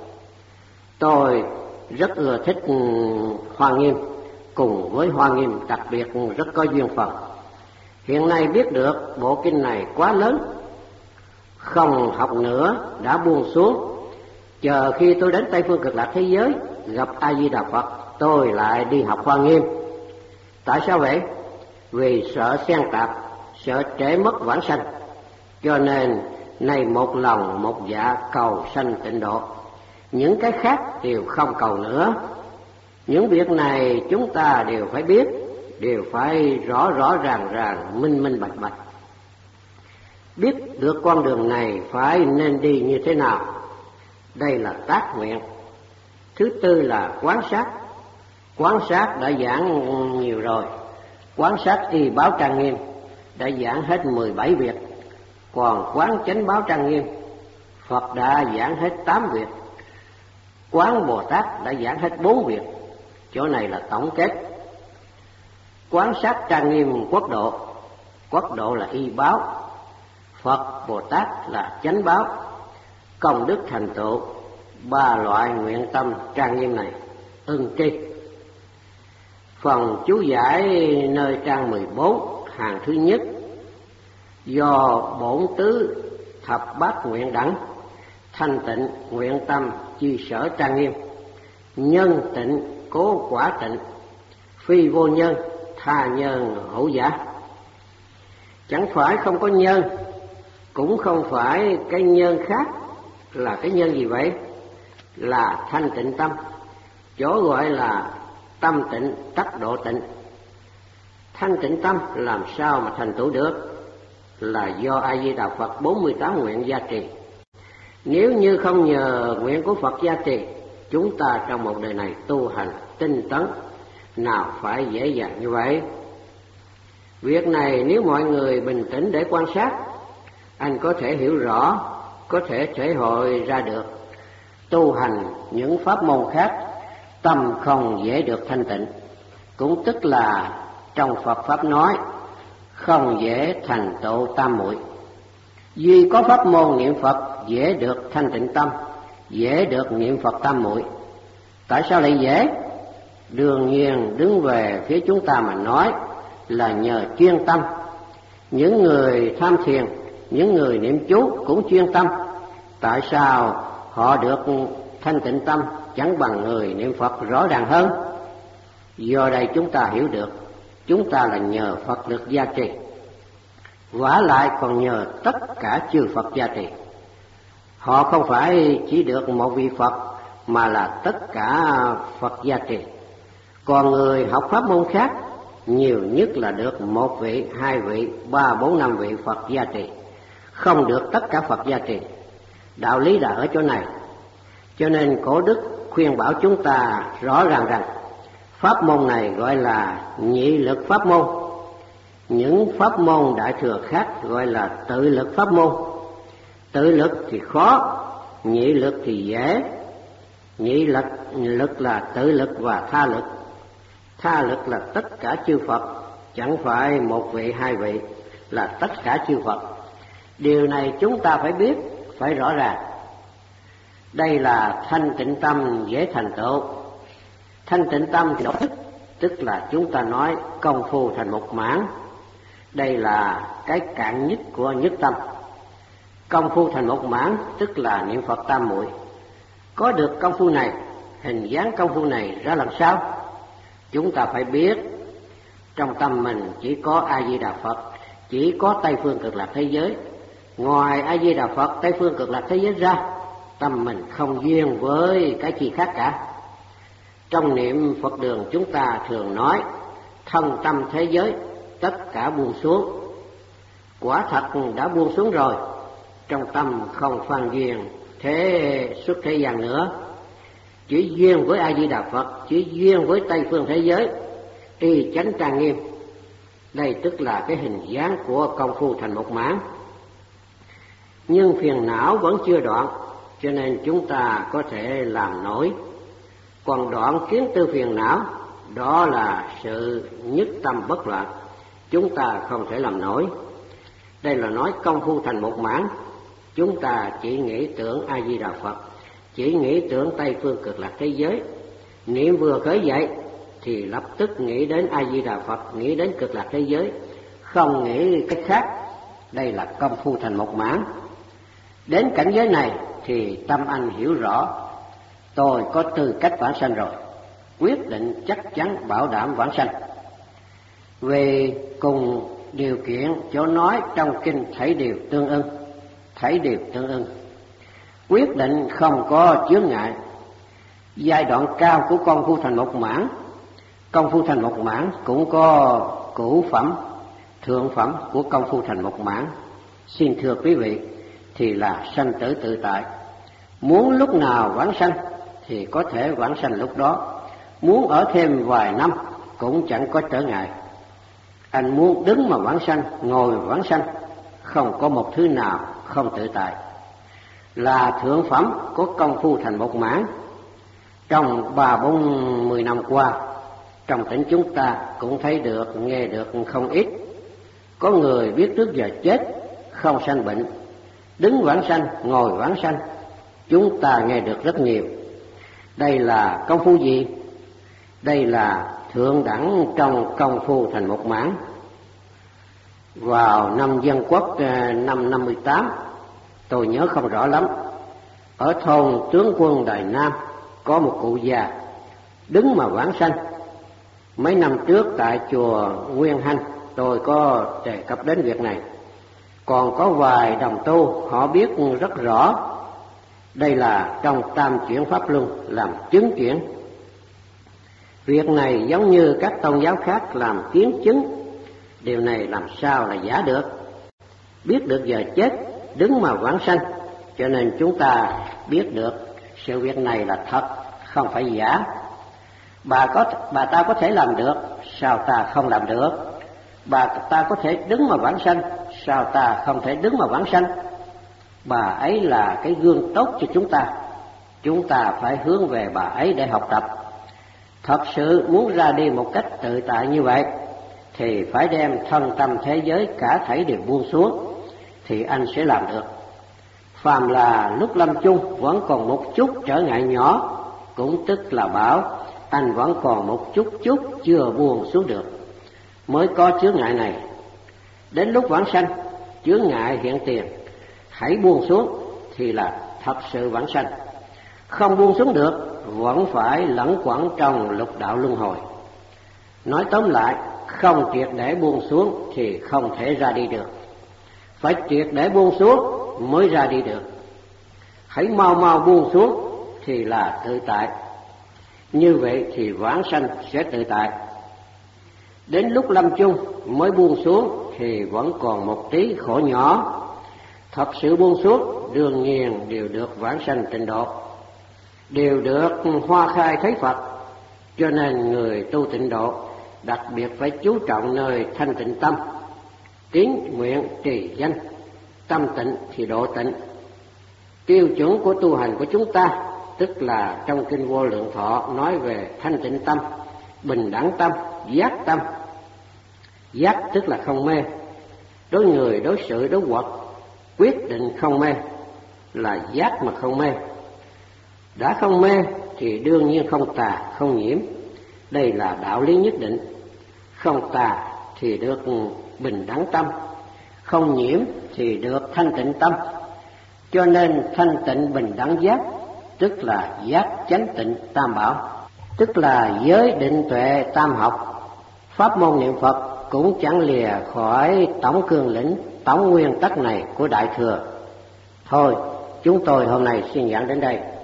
Tôi rất ưa thích Hoa Nghiêm, cùng với Hoa Nghiêm đặc biệt rất có duyên phận. Hiện nay biết được bộ kinh này quá lớn, không học nữa đã buông xuống. Chờ khi tôi đến Tây Phương Cực Lạc thế giới gặp A Di Đà Phật, tôi lại đi học Hoa Nghiêm. Tại sao vậy? Vì sợ xen tạp, sợ trễ mất vãng sanh. Cho nên này một lòng một dạ cầu sanh tịnh độ. Những cái khác đều không cầu nữa. Những việc này chúng ta đều phải biết, đều phải rõ rõ ràng, minh bạch. Biết được con đường này phải nên đi như thế nào. Đây là tác nguyện. Thứ tư là quán sát. Quán sát đã giảng nhiều rồi. Quán sát y báo trang nghiêm đã giảng hết 17 việc. Còn quán chánh báo trang nghiêm, Phật đã giảng hết 8 việc. Quán Bồ Tát đã giảng hết 4 việc. Chỗ này là tổng kết. Quán sát trang nghiêm quốc độ. Quốc độ là y báo, Phật Bồ Tát là chánh báo. Công đức thành tựu, 3 loại nguyện tâm trang nghiêm này ưng tri. Phần chú giải nơi trang 14 hàng thứ nhất. Do bổn tứ thập bát nguyện đẳng, thanh tịnh nguyện tâm chi sở trang nghiêm. Nhân tịnh cố quả tịnh, phi vô nhân tha nhân hữu giả. Chẳng phải không có nhân, cũng không phải cái nhân khác. Là cái nhân gì vậy? Là thanh tịnh tâm. Chỗ gọi là tâm tịnh tắc độ tịnh. Thanh tịnh tâm làm sao mà thành tựu được? Là do A Di Đà Phật 48 nguyện gia trì. Nếu như không nhờ nguyện của Phật gia trì, chúng ta trong một đời này tu hành tinh tấn nào phải dễ dàng như vậy. Việc này nếu mọi người bình tĩnh để quan sát, anh có thể hiểu rõ, có thể thể hội ra được. Tu hành những pháp môn khác, tâm không dễ được thanh tịnh, cũng tức là trong Phật pháp nói không dễ thành tựu tam muội. Duy có pháp môn niệm Phật dễ được thanh tịnh tâm, dễ được niệm Phật tam muội. Tại sao lại dễ? Đương nhiên đứng về phía chúng ta mà nói là nhờ chuyên tâm. Những người tham thiền, những người niệm chú cũng chuyên tâm. Tại sao họ được thanh tịnh tâm chẳng bằng người niệm Phật rõ ràng hơn? Do đây chúng ta hiểu được, chúng ta là nhờ Phật lực gia trì, vả lại còn nhờ tất cả chư Phật gia trì. Họ không phải chỉ được một vị Phật, mà là tất cả Phật gia trì. Còn người học pháp môn khác, nhiều nhất là được một vị, hai vị, ba, bốn, năm vị Phật gia trì, không được tất cả Phật gia trì. Đạo lý là ở chỗ này. Cho nên Cổ Đức khuyên bảo chúng ta rõ ràng rằng pháp môn này gọi là nhị lực pháp môn. Những pháp môn đại thừa khác gọi là tự lực pháp môn. Tự lực thì khó, nhị lực thì dễ. Nhị lực là tự lực và tha lực. Tha lực là tất cả chư Phật, chẳng phải một vị hai vị, là tất cả chư Phật. Điều này chúng ta phải biết, phải rõ ràng. Đây là thanh tịnh tâm dễ thành tựu. Thanh tịnh tâm thì tức là chúng ta nói công phu thành một mãn. Đây là cái cạn nhất của nhất tâm. Công phu thành một mãn tức là niệm Phật tam muội. Có được công phu này, hình dáng công phu này ra làm sao? Chúng ta phải biết trong tâm mình chỉ có A Di Đà Phật, chỉ có Tây phương cực lạc thế giới. Ngoài A Di Đà Phật, Tây phương cực lạc thế giới ra, tâm mình không duyên với cái gì khác cả. Trong niệm Phật đường chúng ta thường nói thân tâm thế giới tất cả buông xuống. Quả thật đã buông xuống rồi, trong tâm không phan duyên thế xuất thế gian nữa, chỉ duyên với A Di Đà Phật, chỉ duyên với Tây phương thế giới, y chánh trang nghiêm. Đây tức là cái hình dáng của công phu thành một mãn. Nhưng phiền não vẫn chưa đoạn, cho nên chúng ta có thể làm nổi. Còn đoạn kiến tư phiền não, đó là sự nhất tâm bất loạn, chúng ta không thể làm nổi. Đây là nói công phu thành một mãn. Chúng ta chỉ nghĩ tưởng A Di Đà Phật, chỉ nghĩ tưởng Tây phương cực lạc thế giới. Niệm vừa khởi dậy thì lập tức nghĩ đến A Di Đà Phật, nghĩ đến cực lạc thế giới, không nghĩ cách khác. Đây là công phu thành một mãn. Đến cảnh giới này thì tâm anh hiểu rõ, tôi có tư cách vãng sanh rồi, quyết định chắc chắn bảo đảm vãng sanh. Vì cùng điều kiện chỗ nói trong kinh thảy đều tương ưng, thảy đều tương ưng, quyết định không có chướng ngại. Giai đoạn cao của công phu thành một mãn, công phu thành một mãn cũng có cửu phẩm, thượng phẩm của công phu thành một mãn. Xin thưa quý vị, thì là sanh tử tự tại. Muốn lúc nào vãng sanh thì có thể vãng sanh lúc đó, muốn ở thêm vài năm cũng chẳng có trở ngại. Anh muốn đứng mà vãng sanh, ngồi mà vãng sanh, không có một thứ nào không tự tại. Là thượng phẩm của công phu thành một mãn. Trong 30-40 năm qua, trong tỉnh chúng ta cũng thấy được, nghe được không ít. Có người biết trước giờ chết, không sanh bệnh, đứng vãng sanh, ngồi vãng sanh, chúng ta nghe được rất nhiều. Đây là công phu gì? Đây là thượng đẳng trong công phu thành một mãn. Vào năm Dân Quốc năm 58, tôi nhớ không rõ lắm, ở thôn Tướng Quân Đài Nam có một cụ già đứng mà vãng sanh. Mấy năm trước tại chùa Nguyên Hanh tôi có đề cập đến việc này. Còn có vài đồng tu họ biết rất rõ. Đây là trong tam chuyển pháp luân làm chứng chuyển. Việc này giống như các tôn giáo khác làm kiến chứng, điều này làm sao là giả được. Biết được giờ chết, đứng mà vãng sanh, cho nên chúng ta biết được sự việc này là thật, không phải giả. Bà ta có thể làm được, sao ta không làm được? Bà ta có thể đứng mà vãng sanh, sao ta không thể đứng mà vãng sanh? Bà ấy là cái gương tốt cho chúng ta phải hướng về bà ấy để học tập. Thật sự muốn ra đi một cách tự tại như vậy, thì phải đem thân tâm thế giới cả thảy đều buông xuống, thì anh sẽ làm được. Phàm là lúc lâm chung vẫn còn một chút trở ngại nhỏ, cũng tức là bảo anh vẫn còn một chút chưa buông xuống được, mới có chướng ngại này. Đến lúc vãng sanh, chướng ngại hiện tiền, hãy buông xuống thì là thật sự vãng sanh. Không buông xuống được, vẫn phải lẩn quẩn trong lục đạo luân hồi. Nói tóm lại, không triệt để buông xuống thì không thể ra đi được. Phải triệt để buông xuống mới ra đi được. Hãy mau buông xuống thì là tự tại. Như vậy thì vãng sanh sẽ tự tại. Đến lúc lâm chung mới buông xuống thì vẫn còn một tí khổ nhỏ. Thật sự buông xuống đương nhiên đều được vãng sanh tịnh độ, đều được hoa khai thấy Phật. Cho nên người tu tịnh độ đặc biệt phải chú trọng nơi thanh tịnh tâm, tín nguyện trì danh, tâm tịnh thì độ tịnh. Tiêu chuẩn của tu hành của chúng ta, tức là trong Kinh Vô Lượng Thọ nói về thanh tịnh tâm, bình đẳng tâm, giác tâm. Giác tức là không mê, đối người, đối sự, đối vật, quyết định không mê, là giác mà không mê. Đã không mê thì đương nhiên không tà, không nhiễm. Đây là đạo lý nhất định. Không tà thì được bình đẳng tâm, không nhiễm thì được thanh tịnh tâm. Cho nên thanh tịnh bình đẳng giác, tức là giác chánh tịnh tam bảo, tức là giới định tuệ tam học. Pháp môn niệm Phật cũng chẳng lìa khỏi tổng cương lĩnh, tổng nguyên tắc này của Đại Thừa. Thôi, chúng tôi hôm nay xin giảng đến đây.